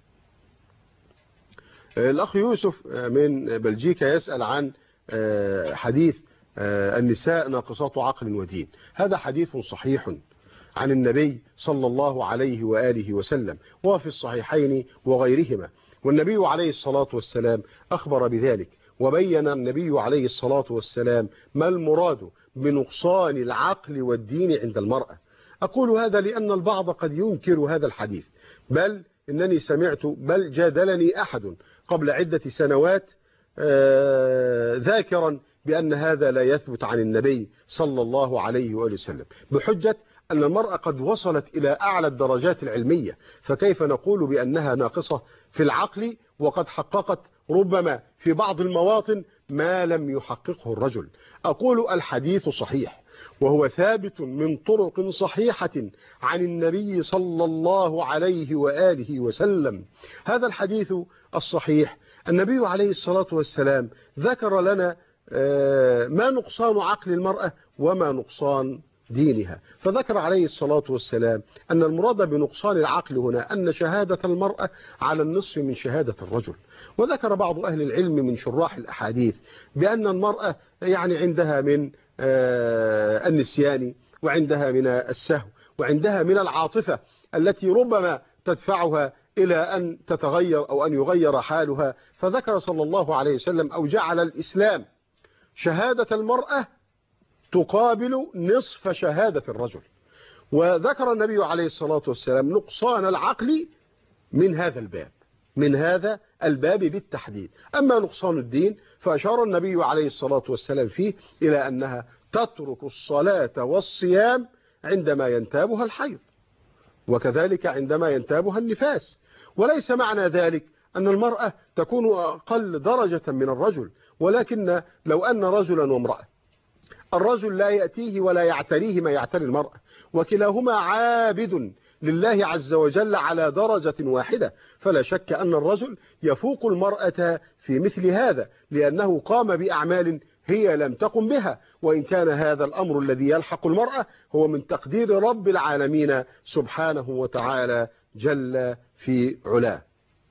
Speaker 2: الأخ يوسف من بلجيكا يسأل عن حديث النساء ناقصات عقل ودين. هذا حديث صحيح عن النبي صلى الله عليه وآله وسلم وفي الصحيحين وغيرهما، والنبي عليه الصلاة والسلام أخبر بذلك، وبين النبي عليه الصلاة والسلام ما المراد بنقصان العقل والدين عند المرأة. أقول هذا لأن البعض قد ينكر هذا الحديث، بل إنني سمعت بل جادلني أحد قبل عدة سنوات ذاكرا بأن هذا لا يثبت عن النبي صلى الله عليه وآله وسلم، بحجة أن المرأة قد وصلت إلى أعلى الدرجات العلمية، فكيف نقول بأنها ناقصة في العقل وقد حققت ربما في بعض المواطن ما لم يحققه الرجل. أقول الحديث صحيح وهو ثابت من طرق صحيحة عن النبي صلى الله عليه وآله وسلم. هذا الحديث الصحيح النبي عليه الصلاة والسلام ذكر لنا ما نقصان عقل المرأة وما نقصان دينها، فذكر عليه الصلاة والسلام أن المراد بنقصان العقل هنا أن شهادة المرأة على النصف من شهادة الرجل. وذكر بعض أهل العلم من شراح الأحاديث بأن المرأة يعني عندها من النسيان وعندها من السهو وعندها من العاطفة التي ربما تدفعها إلى أن تتغير أو أن يغير حالها، فذكر صلى الله عليه وسلم أو جعل الإسلام شهادة المرأة تقابل نصف شهادة الرجل، وذكر النبي عليه الصلاة والسلام نقصان العقل من هذا الباب بالتحديد. أما نقصان الدين فأشار النبي عليه الصلاة والسلام فيه إلى أنها تترك الصلاة والصيام عندما ينتابها الحيض، وكذلك عندما ينتابها النفاس، وليس معنى ذلك أن المرأة تكون أقل درجة من الرجل، ولكن لو أن رجلا وامرأة الرجل لا يأتيه ولا يعتريه ما يعتري المرأة، وكلاهما عابد لله عز وجل على درجة واحدة. فلا شك أن الرجل يفوق المرأة في مثل هذا، لأنه قام بأعمال هي لم تقم بها، وإن كان هذا الأمر الذي يلحق المرأة هو من تقدير رب العالمين سبحانه وتعالى جل في علاه.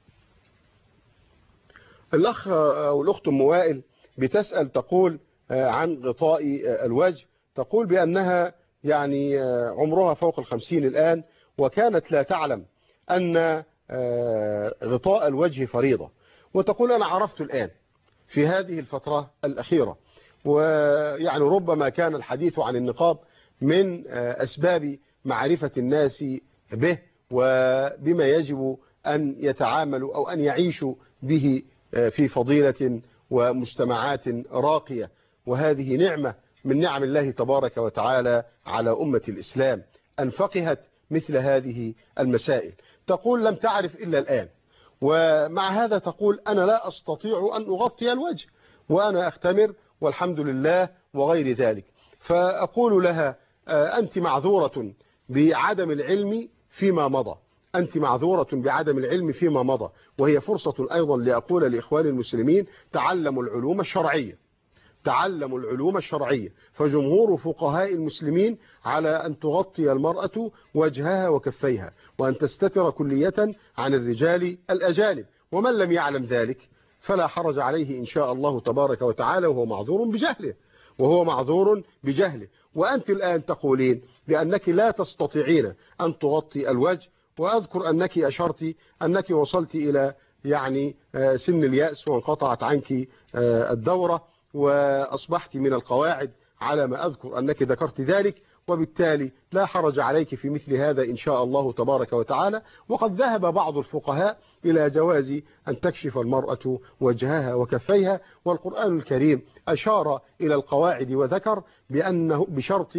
Speaker 2: الأخ أو الأخت أم وائل بتسأل تقول عن غطاء الوجه، تقول بأنها يعني عمرها فوق 50 الآن، وكانت لا تعلم أن غطاء الوجه فريضة، وتقول أنا عرفت الآن في هذه الفترة الأخيرة، ويعني ربما كان الحديث عن النقاب من أسباب معرفة الناس به وبما يجب أن يتعاملوا أو أن يعيشوا به في فضيلة ومجتمعات راقية، وهذه نعمة من نعم الله تبارك وتعالى على أمة الإسلام أن فقهت مثل هذه المسائل. تقول لم تعرف إلا الآن، ومع هذا تقول أنا لا أستطيع أن أغطي الوجه وأنا أختمر والحمد لله وغير ذلك. فأقول لها أنت معذورة بعدم العلم فيما مضى، أنت معذورة بعدم العلم فيما مضى، وهي فرصة أيضا لأقول لإخوان المسلمين تعلموا العلوم الشرعية، تعلموا العلوم الشرعية. فجمهور فقهاء المسلمين على أن تغطي المرأة وجهها وكفيها، وأن تستتر كلية عن الرجال الأجانب، ومن لم يعلم ذلك فلا حرج عليه إن شاء الله تبارك وتعالى، وهو معذور بجهله، وهو معذور بجهله. وأنت الآن تقولين لأنك لا تستطيعين أن تغطي الوجه، وأذكر أنك أشرت أنك وصلت إلى يعني سن اليأس وانقطعت عنك الدورة، وأصبحت من القواعد على ما أذكر أنك ذكرت ذلك، وبالتالي لا حرج عليك في مثل هذا إن شاء الله تبارك وتعالى. وقد ذهب بعض الفقهاء إلى جواز أن تكشف المرأة وجهها وكفيها، والقرآن الكريم أشار إلى القواعد وذكر بأنه بشرط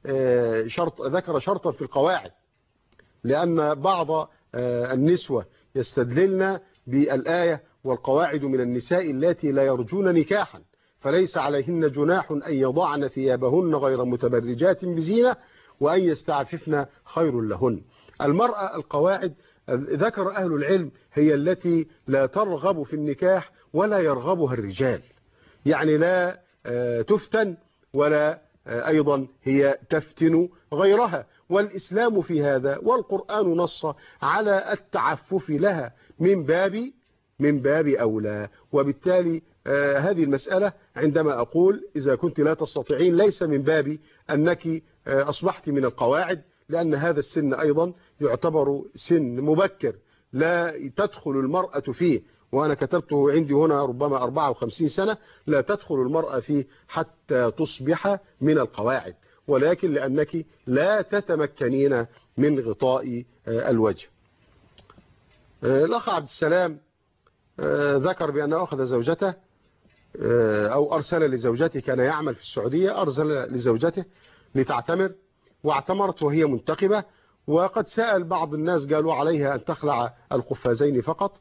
Speaker 2: ذكر شرطا في القواعد، لأن بعض النسوة يستدللن بالآية والقواعد من النساء التي لا يرجون نكاحا فليس عليهن جناح أن يضعن ثيابهن غير متبرجات بزينة وأن يستعففن خير لهن. المرأة القواعد ذكر أهل العلم هي التي لا ترغب في النكاح ولا يرغبها الرجال، يعني لا تفتن ولا أيضا هي تفتن غيرها، والإسلام في هذا والقرآن نص على التعفف لها من باب أولى. وبالتالي هذه المسألة عندما أقول إذا كنت لا تستطيعين ليس من باب أنك أصبحت من القواعد، لأن هذا السن أيضا يعتبر سن مبكر لا تدخل المرأة فيه، وأنا كتبته عندي هنا ربما 54 سنة لا تدخل المرأة فيه حتى تصبح من القواعد، ولكن لأنك لا تتمكنين من غطاء الوجه. الأخ عبد السلام ذكر بأنه أخذ زوجته أو أرسل لزوجته، كان يعمل في السعودية، أرسل لزوجته لتعتمر واعتمرت وهي منتقبة، وقد سأل بعض الناس قالوا عليها أن تخلع القفازين فقط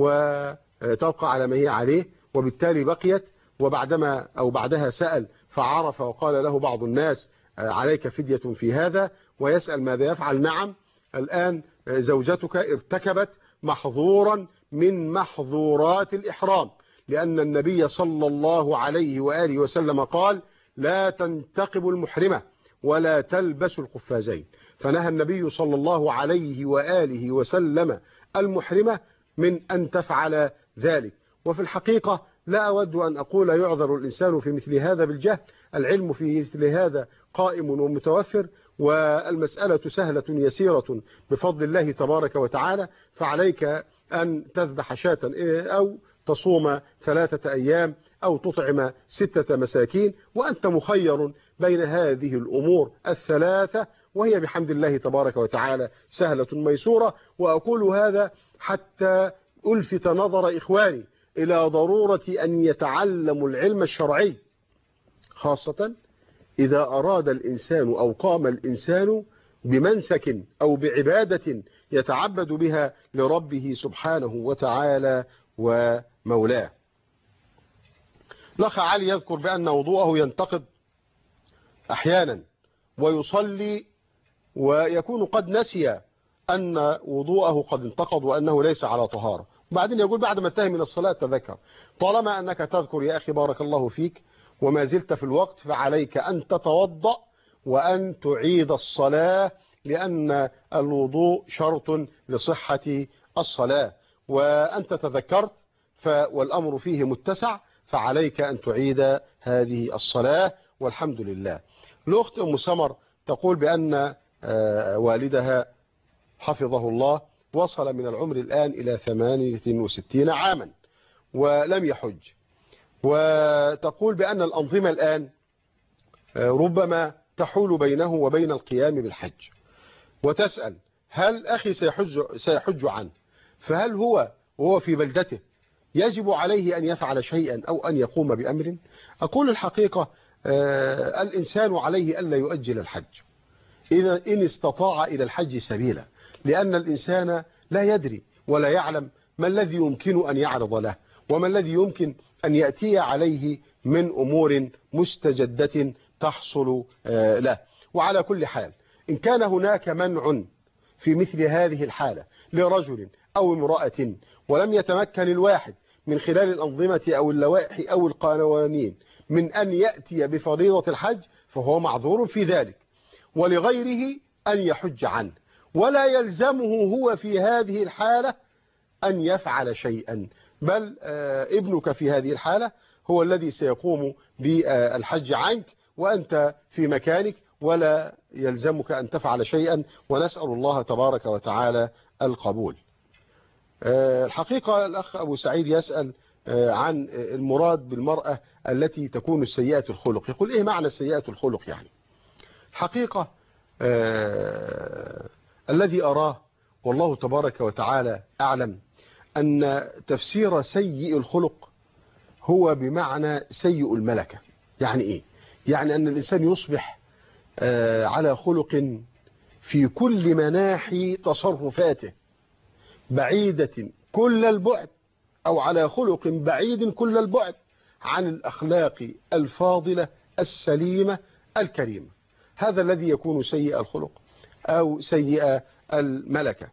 Speaker 2: وتبقى على ما هي عليه، وبالتالي بقيت. وبعدما أو بعدها سأل فعرف وقال له بعض الناس عليك فدية في هذا، ويسأل ماذا يفعل. نعم، الآن زوجتك ارتكبت محظورا من محظورات الإحرام، لأن النبي صلى الله عليه وآله وسلم قال لا تنتقب المحرمة ولا تلبس القفازين، فنهى النبي صلى الله عليه وآله وسلم المحرمة من أن تفعل ذلك. وفي الحقيقة لا أود أن أقول يعذر الإنسان في مثل هذا بالجهل، العلم في مثل هذا قائم ومتوفر، والمسألة سهلة يسيرة بفضل الله تبارك وتعالى. فعليك أن تذبح شاة أو تصوم 3 أيام أو تطعم 6 مساكين، وأنت مخير بين هذه الأمور الثلاثة، وهي بحمد الله تبارك وتعالى سهلة ميسورة. وأقول هذا حتى ألفت نظر إخواني إلى ضرورة أن يتعلموا العلم الشرعي، خاصة إذا أراد الإنسان أو قام الإنسان بمنسك أو بعبادة يتعبد بها لربه سبحانه وتعالى ومولاه. الأخ علي يذكر بأن وضوءه ينتقض أحيانا ويصلي ويكون قد نسي أن وضوءه قد انتقض وأنه ليس على طهارة، وبعدين يقول بعد ما انتهي من الصلاة تذكر. طالما أنك تذكر يا أخي بارك الله فيك وما زلت في الوقت، فعليك أن تتوضأ وأن تعيد الصلاة، لأن الوضوء شرط لصحة الصلاة، وأنت تذكرت والأمر فيه متسع، فعليك أن تعيد هذه الصلاة والحمد لله. الأخت أم سمر تقول بأن والدها حفظه الله وصل من العمر الآن إلى 68 عاما ولم يحج، وتقول بأن الأنظمة الآن ربما تحول بينه وبين القيام بالحج، وتسأل هل أخي سيحج عنه، فهل هو في بلدته يجب عليه أن يفعل شيئا أو أن يقوم بأمر؟ أقول الحقيقة الإنسان عليه ألا يؤجل الحج إذا إن استطاع إلى الحج سبيلا، لأن الإنسان لا يدري ولا يعلم ما الذي يمكن أن يعرض له وما الذي يمكن أن يأتي عليه من أمور مستجدة تحصل له. وعلى كل حال إن كان هناك منع في مثل هذه الحالة لرجل أو امرأة ولم يتمكن الواحد من خلال الأنظمة أو اللوائح أو القوانين من أن يأتي بفريضة الحج فهو معذور في ذلك، ولغيره أن يحج عنه، ولا يلزمه هو في هذه الحالة أن يفعل شيئا، بل ابنك في هذه الحالة هو الذي سيقوم بالحج عنك وأنت في مكانك ولا يلزمك أن تفعل شيئا، ونسأل الله تبارك وتعالى القبول. الحقيقة الأخ أبو سعيد يسأل عن المراد بالمرأة التي تكون سيئة الخلق، يقول إيه معنى سيئة الخلق؟ يعني حقيقة الذي أراه والله تبارك وتعالى أعلم أن تفسير سيء الخلق هو بمعنى سيء الملكة. يعني إيه؟ يعني أن الإنسان يصبح على خلق في كل مناحي تصرفاته بعيدة كل البعد، أو على خلق بعيد كل البعد عن الأخلاق الفاضلة السليمة الكريمة. هذا الذي يكون سيء الخلق أو سيء الملكة.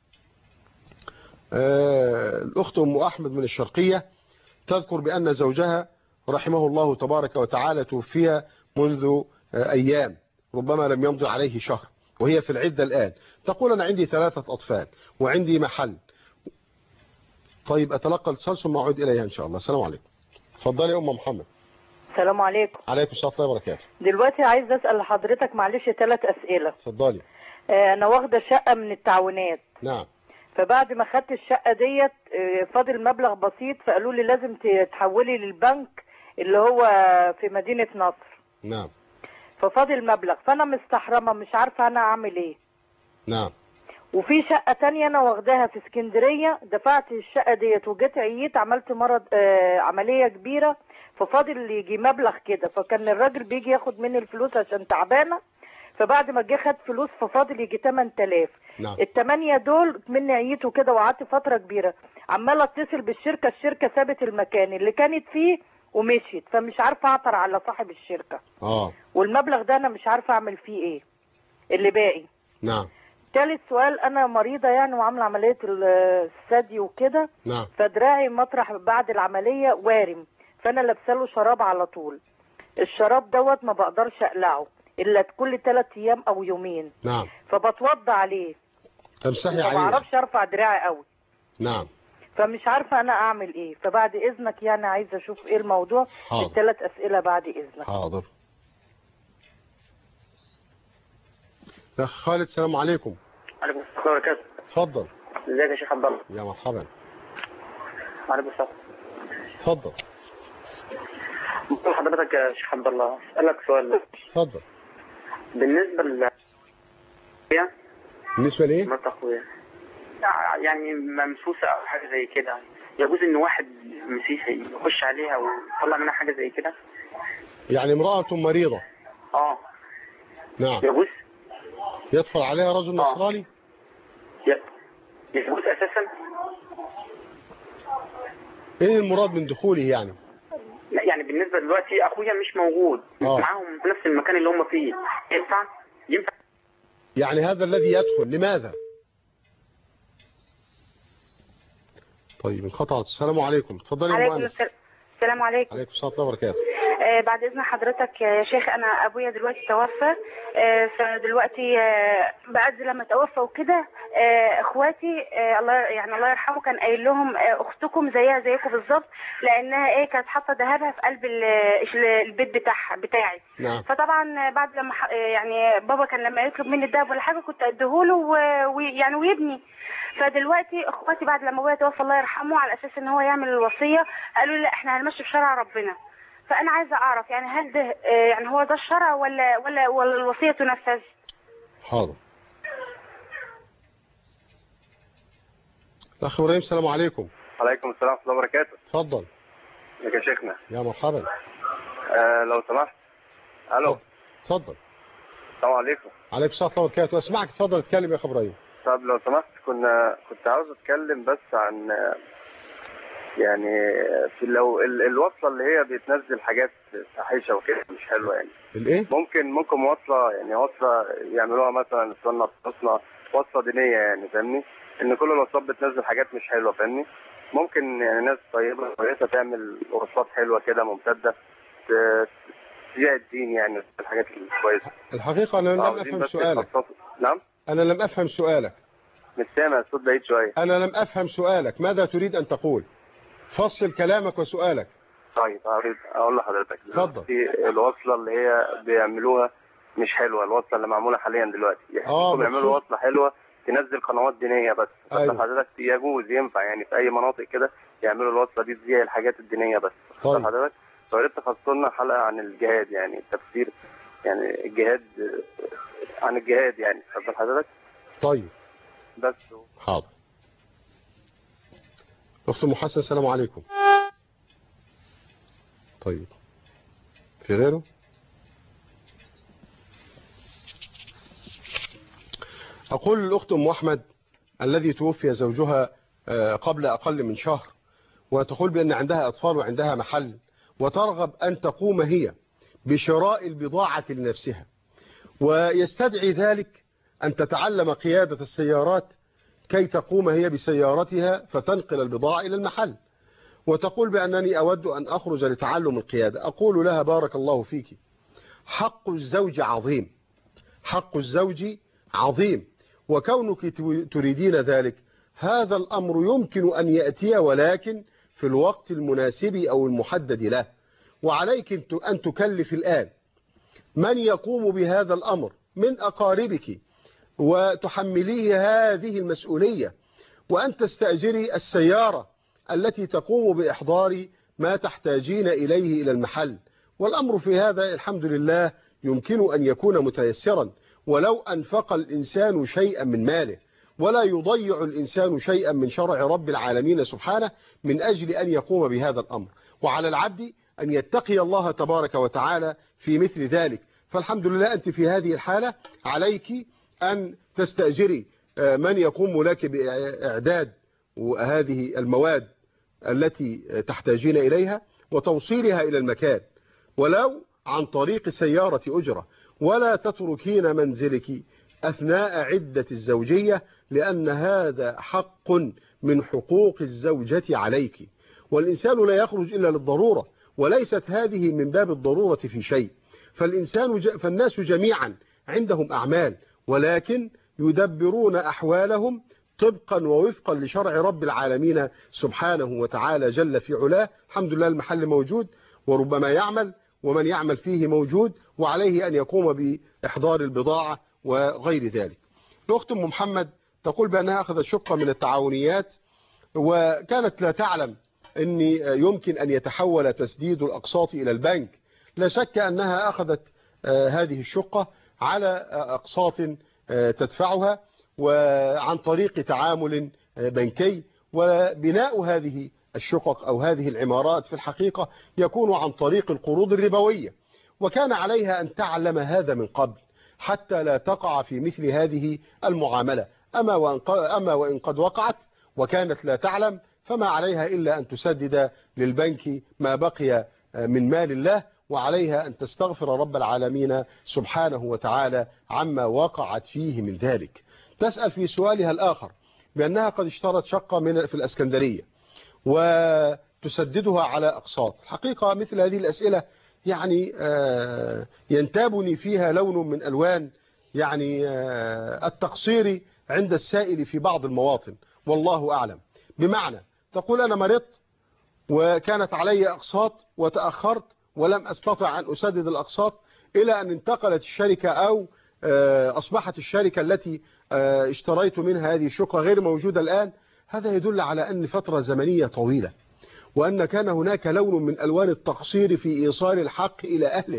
Speaker 2: الأخت أم أحمد من الشرقية تذكر بأن زوجها رحمه الله تبارك وتعالى توفي منذ أيام، ربما لم يمضي عليه شهر، وهي في العدة الآن. تقول أنا عندي 3 أطفال وعندي محل. طيب أتلقى الاتصال ثم أعود إليها إن شاء الله. السلام عليكم. اتفضلي يا أم محمد.
Speaker 18: السلام عليكم.
Speaker 2: عليكم السلام ورحمة الله وبركاته.
Speaker 18: دلوقتي عايز أسأل لحضرتك معلش 3 أسئلة.
Speaker 2: اتفضلي.
Speaker 18: أنا واخدة شقة من التعاونات.
Speaker 2: نعم.
Speaker 18: فبعد ما خدت الشقة ديت فاضل مبلغ بسيط، فقالوا لي لازم تحولي للبنك اللي هو في مدينة نصر.
Speaker 2: نعم.
Speaker 18: ففاضل مبلغ، فأنا مستحرمة مش عارفة أنا أعمل إيه.
Speaker 2: نعم.
Speaker 18: وفي شقة تانية أنا واخداها في اسكندرية، دفعت الشقة ديت وجيت عييت عملت مرض عملية كبيرة، ففاضل يجي مبلغ كده، فكان الراجل بيجي ياخد مني الفلوس عشان تعبانة، فبعد ما جه خد فلوس ففاضل يجي 8000.
Speaker 2: نعم.
Speaker 18: ال8 دول مني عييت وكده وقعدت فترة كبيرة عمالة اتصل بالشركة، الشركة سابت المكان اللي كانت فيه ومشيت، فمش عارفة اعطر على صاحب الشركة. والمبلغ ده انا مش عارفة اعمل فيه ايه اللي باقي.
Speaker 2: نعم.
Speaker 18: ثالث سؤال، انا مريضة يعني وعاملة عملية الثدي وكده.
Speaker 2: نعم.
Speaker 18: فدراعي مطرح بعد العملية وارم، فانا لابسه له شراب على طول. الشراب دوت ما بقدرش اقلعه الا كل 3 ايام او يومين.
Speaker 2: نعم.
Speaker 18: فبتوضى عليه
Speaker 2: تمسحي عليه،
Speaker 18: ما بعرفش ارفع دراعي قوي.
Speaker 2: نعم.
Speaker 18: فمش عارفة انا اعمل ايه، فبعد اذنك يعني عايزة اشوف ايه الموضوع. ال3 اسئلة بعد اذنك.
Speaker 2: حاضر. يا خالد السلام عليكم.
Speaker 19: عليكم السلام وبركاته.
Speaker 2: اتفضل.
Speaker 19: ازيك يا شيخ عبد الله؟
Speaker 2: يا مرحبا.
Speaker 19: عليكم السلام.
Speaker 2: اتفضل.
Speaker 19: بقول لحضرتك يا شيخ عبد الله اسالك سؤال.
Speaker 2: اتفضل.
Speaker 19: بالنسبه
Speaker 2: لايه؟
Speaker 19: مرات اخويا يعني ممسوسه او حاجه زي كده، يجوز ان واحد مسيحي يخش عليها ويطلع منها حاجه زي كده؟
Speaker 2: يعني امرأة مريضة. نعم.
Speaker 19: يجوز
Speaker 2: يدخل عليها رجل نصراني؟
Speaker 19: يجوز اساسا؟
Speaker 2: ايه المراد من دخوله يعني؟
Speaker 19: لا يعني بالنسبه دلوقتي اخويا مش موجود مش معاهم في نفس المكان اللي هم فيه، ينفع
Speaker 2: يعني هذا الذي يدخل لماذا؟ طيب انقطعت. السلام عليكم. اتفضلي يا
Speaker 17: عليكم
Speaker 2: مهندس.
Speaker 17: السلام عليكم.
Speaker 2: عليكم السلام ورحمه الله وبركاته.
Speaker 17: بعد اذن حضرتك يا شيخ، انا ابويا دلوقتي توفى، فدلوقتي بعد لما توفى وكده اخواتي الله يرحمه كان قايل لهم اختكم زيها زيكم بالظبط، لانها كانت حاطه ذهبها في قلب البيت بتاعي.
Speaker 2: نعم.
Speaker 17: فطبعا بعد لما بابا كان لما يطلب مني الذهب ولا حاجه كنت اديهوله ويبني. فدلوقتي اخواتي بعد لما ابويا توفى الله يرحمه على اساس ان هو يعمل الوصيه، قالوا لي لا احنا هنمشي بشرع ربنا. فانا عايزه اعرف يعني هل ده هو ده الشرع ولا الوصيه تنفذ؟
Speaker 2: حاضر. الاخ ابراهيم السلام عليكم.
Speaker 20: وعليكم السلام ورحمه الله وبركاته.
Speaker 2: اتفضل.
Speaker 20: ازيك يا شيخنا؟
Speaker 2: يا مرحبا.
Speaker 20: لو سمحت. الو.
Speaker 2: اتفضل.
Speaker 20: السلام عليكم.
Speaker 2: عليكم السلام ورحمه الله وبركاته. اسمعك، اتفضل اتكلم يا اخ ابراهيم.
Speaker 20: طب لو سمحت كنت عاوز اتكلم بس عن يعني في لو الوصله اللي هي بتنزل حاجات فاحشه وكده مش حلوه يعني.
Speaker 2: الايه؟
Speaker 20: ممكن وصله يعملوها مثلا سنه وصله دينيه يعني، فاهمني؟ ان كل الوصلات بتنزل حاجات مش حلوه، فاهمني؟ ممكن يعني ناس طيبه كويسه تعمل وصلات حلوه كده ممتده تبيع الدين يعني الحاجات الكويسه.
Speaker 2: الحقيقه انا لم افهم سؤالك.
Speaker 20: نعم؟
Speaker 2: انا لم افهم سؤالك.
Speaker 20: مش سامع، الصوت بعيد شويه.
Speaker 2: انا لم افهم سؤالك، ماذا تريد ان تقول؟ فصل كلامك وسؤالك.
Speaker 20: طيب اقول لحضرتك.
Speaker 2: اتفضل.
Speaker 20: في الوصله اللي هي بيعملوها مش حلوه، الوصله اللي معموله حاليا دلوقتي يعني بيعملوا وصله حلوه تنزل قنوات دينيه بس.
Speaker 2: أيوة.
Speaker 20: حضرتك يجوز ينفع يعني في اي مناطق كده يعملوا الوصله دي زي الحاجات الدينيه بس.
Speaker 2: طيب.
Speaker 20: حضرتك فقريت تخصص لنا حلقه عن الجهاد، يعني تفسير يعني الجهاد عن الجهاد يعني. اتفضل حضرتك.
Speaker 2: طيب
Speaker 20: بس.
Speaker 2: حاضر. اخت ام حسن السلام عليكم. طيب في غيره؟ اقول للاخت ام احمد الذي توفي زوجها قبل اقل من شهر، وتقول بان عندها اطفال وعندها محل، وترغب ان تقوم هي بشراء البضاعة لنفسها، ويستدعي ذلك ان تتعلم قيادة السيارات كي تقوم هي بسيارتها فتنقل البضاعة إلى المحل، وتقول بأنني أود أن أخرج لتعلم القيادة. أقول لها بارك الله فيك، حق الزوج عظيم، حق الزوج عظيم، وكونك تريدين ذلك هذا الأمر يمكن أن يأتي، ولكن في الوقت المناسب أو المحدد له. وعليك أن تكلف الآن من يقوم بهذا الأمر من أقاربك وتحمليه هذه المسؤولية، وأن تستأجري السيارة التي تقوم بإحضار ما تحتاجين إليه إلى المحل. والأمر في هذا الحمد لله يمكن أن يكون متيسرا، ولو أنفق الإنسان شيئا من ماله، ولا يضيع الإنسان شيئا من شرع رب العالمين سبحانه من أجل أن يقوم بهذا الأمر. وعلى العبد أن يتقي الله تبارك وتعالى في مثل ذلك. فالحمد لله أنت في هذه الحالة عليك أن تستأجري من يقوم لك بإعداد هذه المواد التي تحتاجين إليها وتوصيلها إلى المكان، ولو عن طريق سيارة أجرة، ولا تتركين منزلك أثناء عدة الزوجية، لأن هذا حق من حقوق الزوجة عليك. والإنسان لا يخرج إلا للضرورة، وليست هذه من باب الضرورة في شيء. فالناس جميعا عندهم أعمال، ولكن يدبرون أحوالهم طبقا ووفقا لشرع رب العالمين سبحانه وتعالى جل في علاه. الحمد لله المحل موجود، وربما يعمل، ومن يعمل فيه موجود، وعليه أن يقوم بإحضار البضاعة وغير ذلك. الأخت أم محمد تقول بأنها أخذت شقة من التعاونيات، وكانت لا تعلم أن يمكن أن يتحول تسديد الأقساط إلى البنك. لا شك أنها أخذت هذه الشقة على أقساط تدفعها وعن طريق تعامل بنكي، وبناء هذه الشقق أو هذه العمارات في الحقيقة يكون عن طريق القروض الربوية، وكان عليها أن تعلم هذا من قبل حتى لا تقع في مثل هذه المعاملة. أما وإن قد وقعت وكانت لا تعلم، فما عليها إلا أن تسدد للبنك ما بقي من مال الله، وعليها أن تستغفر رب العالمين سبحانه وتعالى عما وقعت فيه من ذلك. تسأل في سؤالها الآخر بأنها قد اشترت شقة في الأسكندرية وتسددها على أقساط. الحقيقة مثل هذه الأسئلة يعني ينتابني فيها لون من ألوان يعني التقصير عند السائل في بعض المواطن، والله أعلم. بمعنى تقول أنا مرضت وكانت علي أقساط وتأخرت ولم أستطع أن أسدد الأقساط، إلى أن انتقلت الشركة أو أصبحت الشركة التي اشتريت منها هذه الشقة غير موجودة الآن. هذا يدل على أن فترة زمنية طويلة، وأن كان هناك لون من ألوان التقصير في إيصال الحق إلى أهله.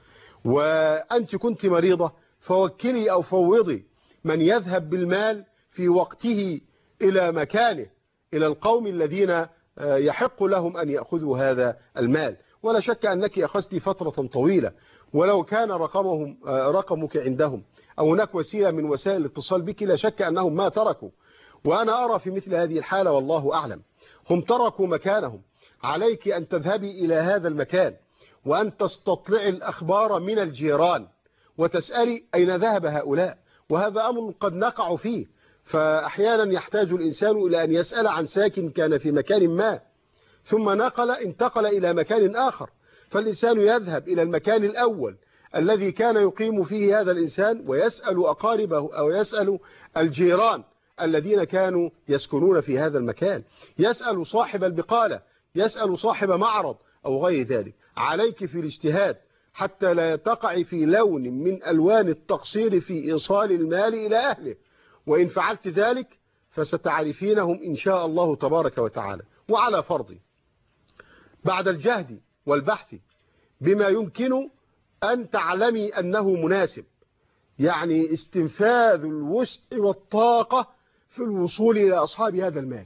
Speaker 2: وأنت كنت مريضة، فوكلي أو فوضي من يذهب بالمال في وقته إلى مكانه، إلى القوم الذين يحق لهم أن يأخذوا هذا المال. ولا شك أنك أخذت فترة طويلة، ولو كان رقمك عندهم أو هناك وسيلة من وسائل الاتصال بك لا شك أنهم ما تركوا. وأنا أرى في مثل هذه الحالة والله أعلم هم تركوا مكانهم. عليك أن تذهبي إلى هذا المكان وأن تستطلعي الأخبار من الجيران وتسألي أين ذهب هؤلاء، وهذا أمر قد نقع فيه. فأحيانا يحتاج الإنسان إلى أن يسأل عن ساكن كان في مكان ما ثم انتقل إلى مكان آخر، فالإنسان يذهب إلى المكان الأول الذي كان يقيم فيه هذا الإنسان ويسأل أقاربه أو يسأل الجيران الذين كانوا يسكنون في هذا المكان، يسأل صاحب البقالة، يسأل صاحب معرض أو غير ذلك. عليك في الاجتهاد حتى لا تقع في لون من ألوان التقصير في إيصال المال إلى أهله، وإن فعلت ذلك فستعرفينهم إن شاء الله تبارك وتعالى. وعلى فرضي بعد الجهد والبحث بما يمكن أن تعلمي أنه مناسب، يعني استنفاذ الوسع والطاقة في الوصول إلى أصحاب هذا المال،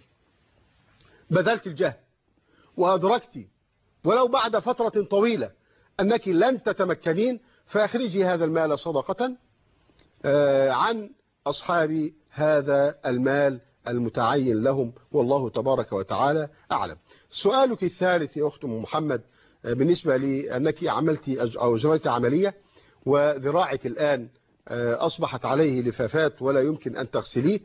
Speaker 2: بذلت الجهد وأدركت ولو بعد فترة طويلة أنك لن تتمكنين، فأخرجي هذا المال صدقة عن أصحاب هذا المال المتعين لهم، والله تبارك وتعالى أعلم. سؤالك الثالث يا أخت محمد بالنسبة لأنك عملت أو أجريت عملية وذراعك الآن أصبحت عليه لفافات ولا يمكن أن تغسليه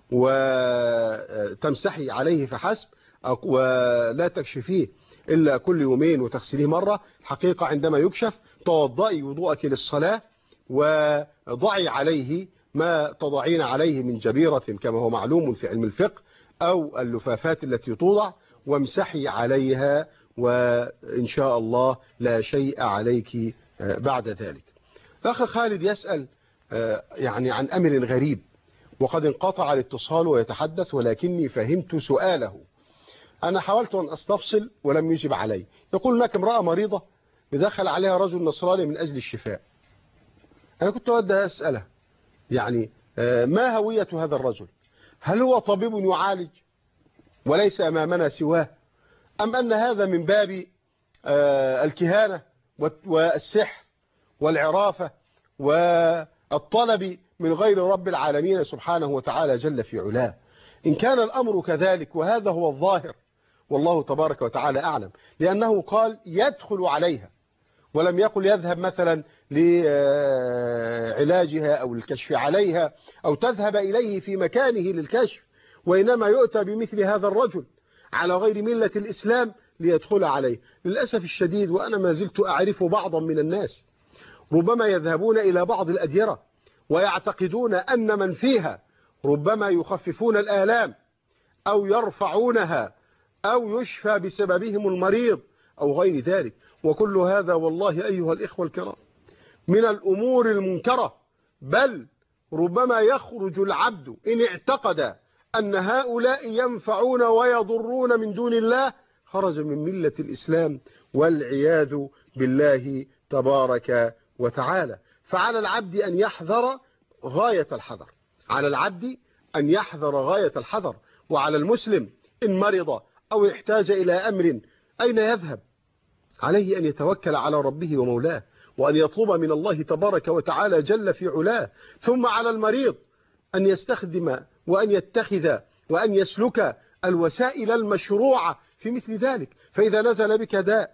Speaker 2: وتمسحي عليه فحسب ولا تكشفيه إلا كل يومين وتغسليه مرة. حقيقة عندما يكشف توضئي وضوءك للصلاة وضعي عليه ما تضعين عليه من جبيرة كما هو معلوم في علم الفقه أو اللفافات التي توضع، وامسحي عليها وإن شاء الله لا شيء عليك بعد ذلك. أخ خالد يسأل يعني عن أمر غريب وقد انقطع الاتصال ويتحدث، ولكني فهمت سؤاله. أنا حاولت أن أستفصل ولم يجب علي. يقول هناك امرأة مريضة دخل عليها رجل نصراني من أجل الشفاء. أنا كنت أود أسأله يعني ما هوية هذا الرجل؟ هل هو طبيب يعالج وليس أمامنا سواه، أم أن هذا من باب الكهانة والسحر والعرافة والطلب من غير رب العالمين سبحانه وتعالى جل في علاه؟ إن كان الأمر كذلك وهذا هو الظاهر والله تبارك وتعالى أعلم، لأنه قال يدخل عليها ولم يقل يذهب مثلا لعلاجها أو الكشف عليها أو تذهب إليه في مكانه للكشف، وإنما يؤتى بمثل هذا الرجل على غير ملة الإسلام ليدخل عليه. للأسف الشديد وأنا ما زلت أعرف بعضا من الناس ربما يذهبون إلى بعض الأديرة ويعتقدون أن من فيها ربما يخففون الآلام أو يرفعونها أو يشفى بسببهم المريض أو غير ذلك، وكل هذا والله أيها الإخوة الكرام من الأمور المنكرة. بل ربما يخرج العبد إن اعتقد أن هؤلاء ينفعون ويضرون من دون الله، خرج من ملة الإسلام والعياذ بالله تبارك وتعالى. فعلى العبد أن يحذر غاية الحذر، على العبد أن يحذر غاية الحذر. وعلى المسلم إن مرض أو يحتاج إلى أمر أين يذهب؟ عليه أن يتوكل على ربه ومولاه وأن يطلب من الله تبارك وتعالى جل في علاه. ثم على المريض أن يستخدم وأن يتخذ وأن يسلك الوسائل المشروعة في مثل ذلك. فإذا نزل بك داء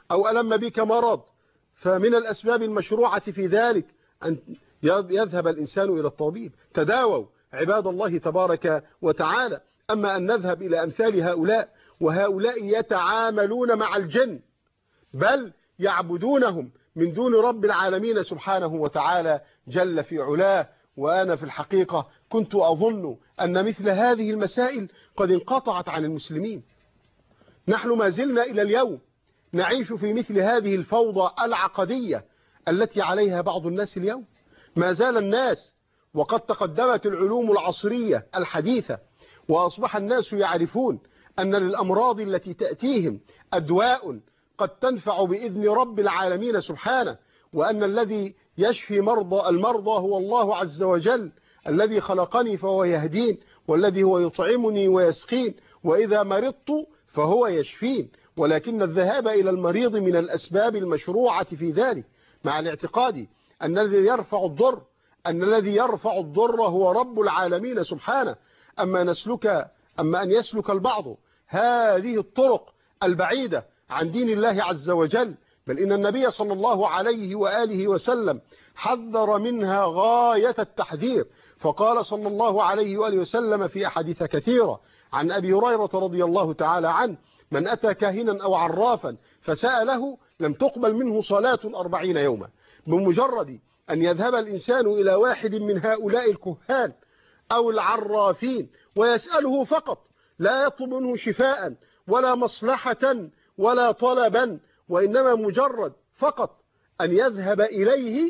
Speaker 2: أو ألم بك مرض، فمن الأسباب المشروعة في ذلك أن يذهب الإنسان إلى الطبيب. تداووا عباد الله تبارك وتعالى. أما أن نذهب إلى أمثال هؤلاء، وهؤلاء يتعاملون مع الجن بل يعبدونهم من دون رب العالمين سبحانه وتعالى جل في علاه. وأنا في الحقيقة كنت أظن أن مثل هذه المسائل قد انقطعت عن المسلمين. نحن ما زلنا إلى اليوم نعيش في مثل هذه الفوضى العقدية التي عليها بعض الناس اليوم. ما زال الناس، وقد تقدمت العلوم العصرية الحديثة وأصبح الناس يعرفون أن للأمراض التي تأتيهم أدواء قد تنفع بإذن رب العالمين سبحانه، وأن الذي يشفي المرضى هو الله عز وجل الذي خلقني فهو يهدين، والذي هو يطعمني ويسقين، وإذا مرضت فهو يشفين. ولكن الذهاب إلى المريض من الأسباب المشروعة في ذلك، مع الاعتقاد أن الذي يرفع الضر هو رب العالمين سبحانه. أما أن يسلك البعض هذه الطرق البعيدة عن دين الله عز وجل، بل إن النبي صلى الله عليه وآله وسلم حذر منها غاية التحذير. فقال صلى الله عليه وآله وسلم في أحاديث كثيرة عن أبي هريرة رضي الله تعالى عنه: من أتى كاهنا أو عرافا فسأله لم تقبل منه صلاة 40 يوما. بمجرد أن يذهب الإنسان إلى واحد من هؤلاء الكهان أو العرافين ويسأله فقط، لا يطلب منه شفاء ولا مصلحة ولا طلبا، وإنما مجرد فقط أن يذهب إليه،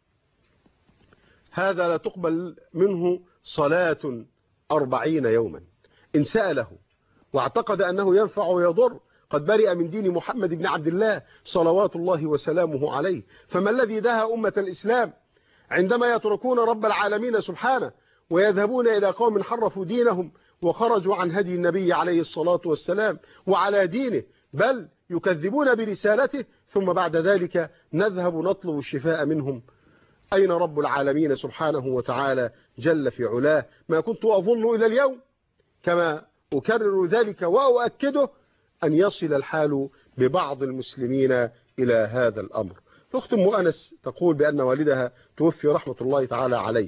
Speaker 2: هذا لا تقبل منه صلاة 40 يوما. إن سأله واعتقد أنه ينفع ويضر قد برئ من دين محمد بن عبد الله صلوات الله وسلامه عليه. فما الذي دهى أمة الإسلام عندما يتركون رب العالمين سبحانه ويذهبون إلى قوم حرفوا دينهم وخرجوا عن هدي النبي عليه الصلاة والسلام وعلى دينه، بل يكذبون برسالته، ثم بعد ذلك نذهب نطلب الشفاء منهم؟ أين رب العالمين سبحانه وتعالى جل في علاه؟ ما كنت أظن إلى اليوم، كما أكرر ذلك وأؤكده، أن يصل الحال ببعض المسلمين إلى هذا الأمر. الأخت أم أنس تقول بأن والدها توفي رحمة الله تعالى عليه،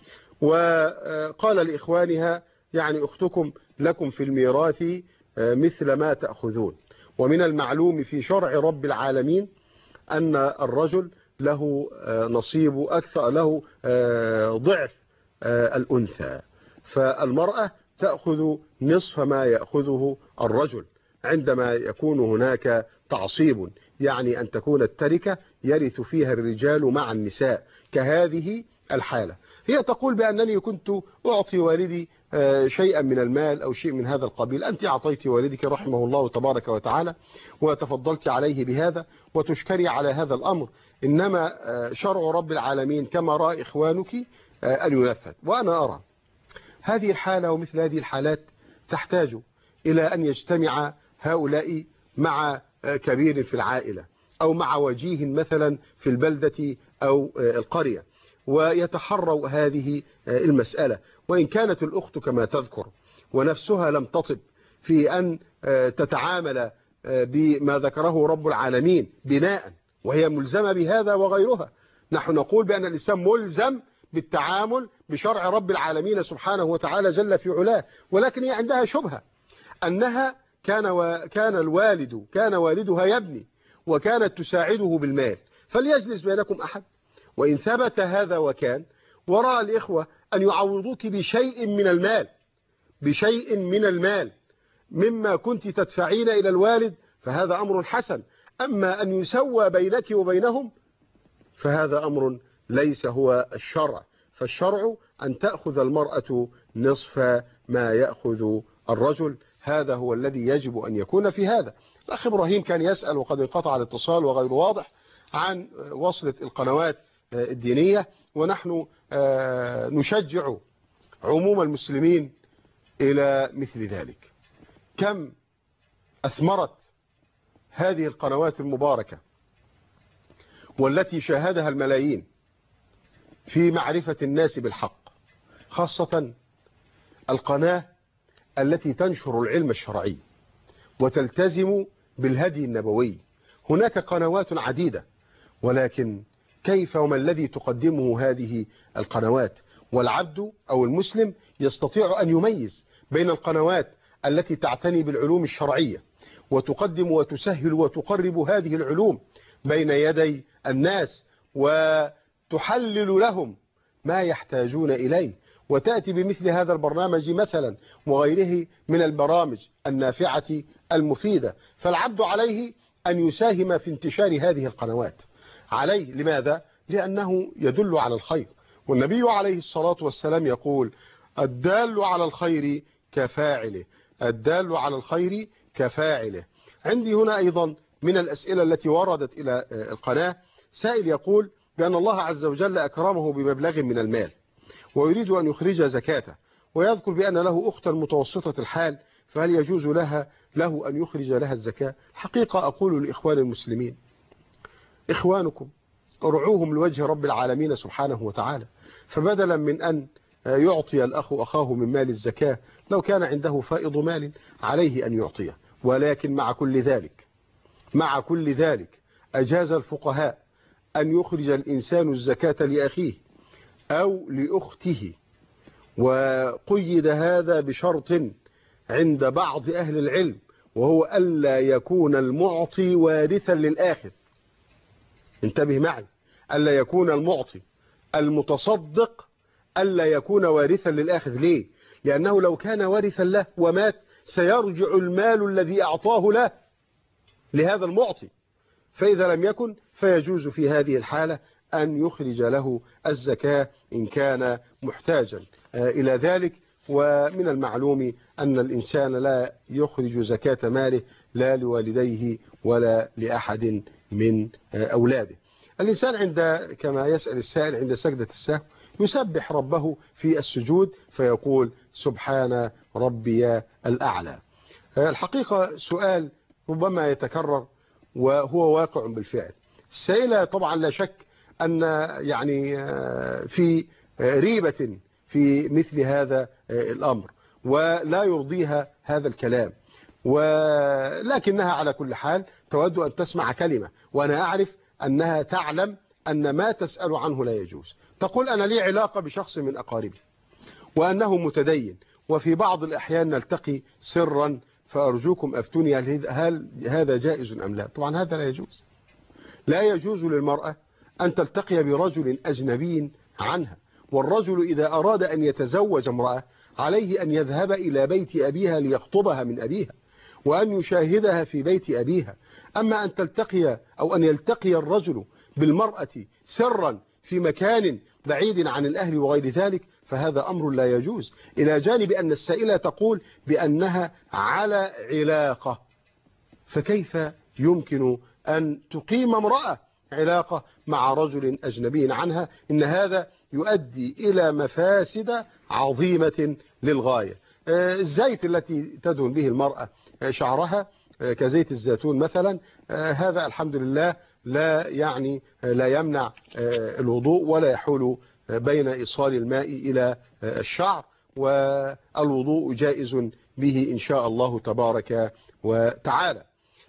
Speaker 2: وقال لإخوانها: يعني أختكم لكم في الميراث مثل ما تأخذون، ومن المعلوم في شرع رب العالمين أن الرجل له نصيب أكثر، له ضعف الأنثى، فالمرأة تأخذ نصف ما يأخذه الرجل عندما يكون هناك تعصيب، يعني أن تكون التركة يرث فيها الرجال مع النساء كهذه الحالة. هي تقول بأنني كنت أعطي والدي شيئا من المال أو شيء من هذا القبيل. أنت أعطيت والدك رحمه الله تبارك وتعالى وتفضلت عليه بهذا وتشكري على هذا الأمر، إنما شرع رب العالمين كما رأى إخوانك أن ينفذ. وأنا أرى هذه الحالة ومثل هذه الحالات تحتاج إلى أن يجتمع هؤلاء مع كبير في العائلة أو مع وجيه مثلا في البلدة أو القرية، ويتحروا هذه المسألة. وإن كانت الأخت كما تذكر ونفسها لم تطب في أن تتعامل بما ذكره رب العالمين بناء، وهي ملزمة بهذا وغيرها، نحن نقول بأن الإسلام ملزم بالتعامل بشرع رب العالمين سبحانه وتعالى جل في علاه، ولكن هي عندها شبهة أنها كان والدها يبني وكانت تساعده بالمال، فليجلس بينكم أحد، وإن ثبت هذا وكان وراء الإخوة أن يعوضوك بشيء من المال مما كنت تدفعين إلى الوالد، فهذا أمر حسن. أما أن يسوى بينك وبينهم فهذا أمر ليس هو الشرع، فالشرع أن تأخذ المرأة نصف ما يأخذ الرجل، هذا هو الذي يجب أن يكون في هذا. الأخ إبراهيم كان يسأل وقد انقطع الاتصال وغير واضح عن وصلة القنوات الدينية، ونحن نشجع عموم المسلمين إلى مثل ذلك. كم أثمرت هذه القنوات المباركة والتي شاهدها الملايين في معرفة الناس بالحق، خاصة القناة التي تنشر العلم الشرعي وتلتزم بالهدي النبوي هناك قنوات عديدة، ولكن كيف وما الذي تقدمه هذه القنوات؟ والعبد أو المسلم يستطيع أن يميز بين القنوات التي تعتني بالعلوم الشرعية وتقدم وتسهل وتقرب هذه العلوم بين يدي الناس وتحلل لهم ما يحتاجون إليه، وتأتي بمثل هذا البرنامج مثلا وغيره من البرامج النافعة المفيدة. فالعبد عليه أن يساهم في انتشار هذه القنوات، عليه. لماذا؟ لأنه يدل على الخير، والنبي عليه الصلاة والسلام يقول الدال على الخير كفاعله، الدال على الخير كفاعله. عندي هنا أيضا من الأسئلة التي وردت إلى القناة سائل يقول بأن الله عز وجل أكرمه بمبلغ من المال ويريد أن يخرج زكاته، ويذكر بأن له أختا متوسطة الحال، فهل يجوز له أن يخرج لها الزكاة؟ حقيقة أقول لإخوان المسلمين، إخوانكم ارعوهم لوجه رب العالمين سبحانه وتعالى، فبدلا من أن يعطي الأخ أخاه من مال الزكاة لو كان عنده فائض مال عليه أن يعطيه. ولكن مع كل ذلك أجاز الفقهاء أن يخرج الإنسان الزكاة لأخيه أو لأخته، وقيد هذا بشرط عند بعض أهل العلم، وهو ألا يكون المعطي وارثا للآخذ. انتبه معي، ألا يكون المعطي المتصدق ألا يكون وارثا للآخذ. ليه؟ لأنه لو كان وارثا له ومات سيرجع المال الذي أعطاه له لهذا المعطي، فإذا لم يكن فيجوز في هذه الحالة أن يخرج له الزكاة إن كان محتاجا إلى ذلك. ومن المعلوم أن الإنسان لا يخرج زكاة ماله لا لوالديه ولا لأحد من أولاده. الإنسان كما يسأل السائل عند سجدة السهو يسبح ربه في السجود فيقول سبحان ربي الأعلى. الحقيقة سؤال ربما يتكرر وهو واقع بالفعل. السائلة طبعا لا شك أن يعني في ريبة في مثل هذا الأمر ولا يرضيها هذا الكلام، ولكنها على كل حال تود أن تسمع كلمة، وأنا أعرف أنها تعلم أن ما تسأل عنه لا يجوز. تقول أنا لي علاقة بشخص من أقاربي وأنه متدين، وفي بعض الأحيان نلتقي سرا، فأرجوكم أفتوني هل هذا جائز أم لا؟ طبعا هذا لا يجوز. لا يجوز للمرأة أن تلتقي برجل أجنبي عنها، والرجل إذا أراد أن يتزوج امرأة عليه أن يذهب إلى بيت أبيها ليخطبها من أبيها وأن يشاهدها في بيت أبيها. أما أن تلتقي أو أن يلتقي الرجل بالمرأة سرا في مكان بعيد عن الأهل وغير ذلك فهذا أمر لا يجوز، إلى جانب أن السائلة تقول بأنها على علاقة، فكيف يمكن أن تقيم امرأة علاقة مع رجل أجنبي عنها؟ إن هذا يؤدي إلى مفاسد عظيمة للغاية. الزيت التي تدهن به المرأة شعرها كزيت الزيتون مثلا، هذا الحمد لله لا يمنع الوضوء ولا يحول بين إيصال الماء إلى الشعر، والوضوء جائز به إن شاء الله تبارك وتعالى.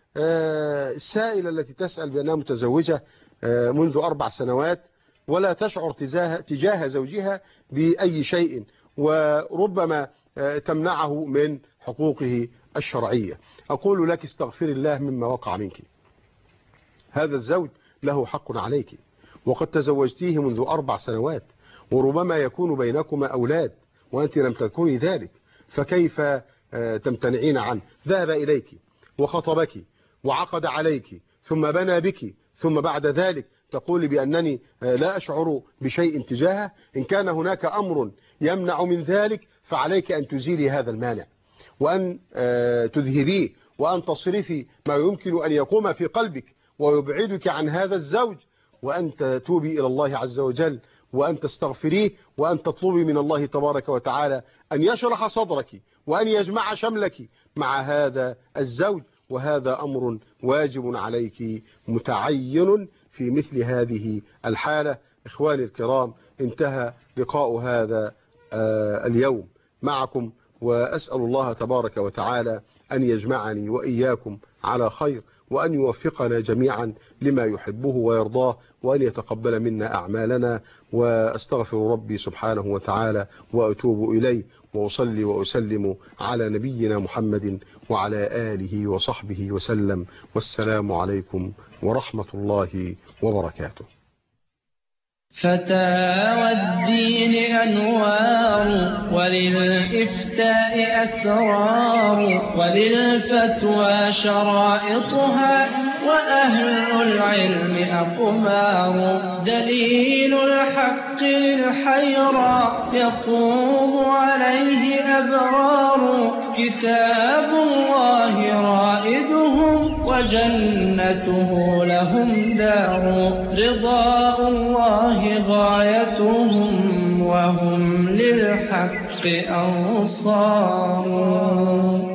Speaker 2: السائلة التي تسأل بأنها متزوجة منذ 4 سنوات ولا تشعر تجاه زوجها بأي شيء، وربما تمنعه من حقوقه الشرعية. أقول لك استغفر الله مما وقع منك، هذا الزوج له حق عليك، وقد تزوجتيه منذ 4 سنوات، وربما يكون بينكما أولاد وأنت لم تكوني ذلك، فكيف تمتنعين عنه؟ ذهب إليك وخطبك وعقد عليك ثم بنى بك، ثم بعد ذلك تقول بأنني لا أشعر بشيء تجاهه. إن كان هناك أمر يمنع من ذلك فعليك أن تزيلي هذا المانع وأن تذهبيه وأن تصرفي ما يمكن أن يقوم في قلبك ويبعدك عن هذا الزوج، وأن تتوبي إلى الله عز وجل وأن تستغفريه وأن تطلبي من الله تبارك وتعالى أن يشرح صدرك وأن يجمع شملك مع هذا الزوج، وهذا أمر واجب عليك متعين في مثل هذه الحالة. إخواني الكرام، انتهى لقاء هذا اليوم معكم، وأسأل الله تبارك وتعالى أن يجمعني وإياكم على خير، وأن يوفقنا جميعا لما يحبه ويرضاه، وأن يتقبل منا أعمالنا. وأستغفر ربي سبحانه وتعالى وأتوب إليه، وأصلي وأسلم على نبينا محمد وعلى آله وصحبه وسلم. والسلام عليكم ورحمة الله وبركاته.
Speaker 1: فتاوى الدين أنوار، وللإفتاء أسرار، وللفتوى شرائطها، وأهل العلم أقمار. دليل الحق للحيرى يقوم عليه أبرار. كتاب الله رائدهم، وجنته لهم دار. رضاء الله غايتهم، وهم للحق أنصار.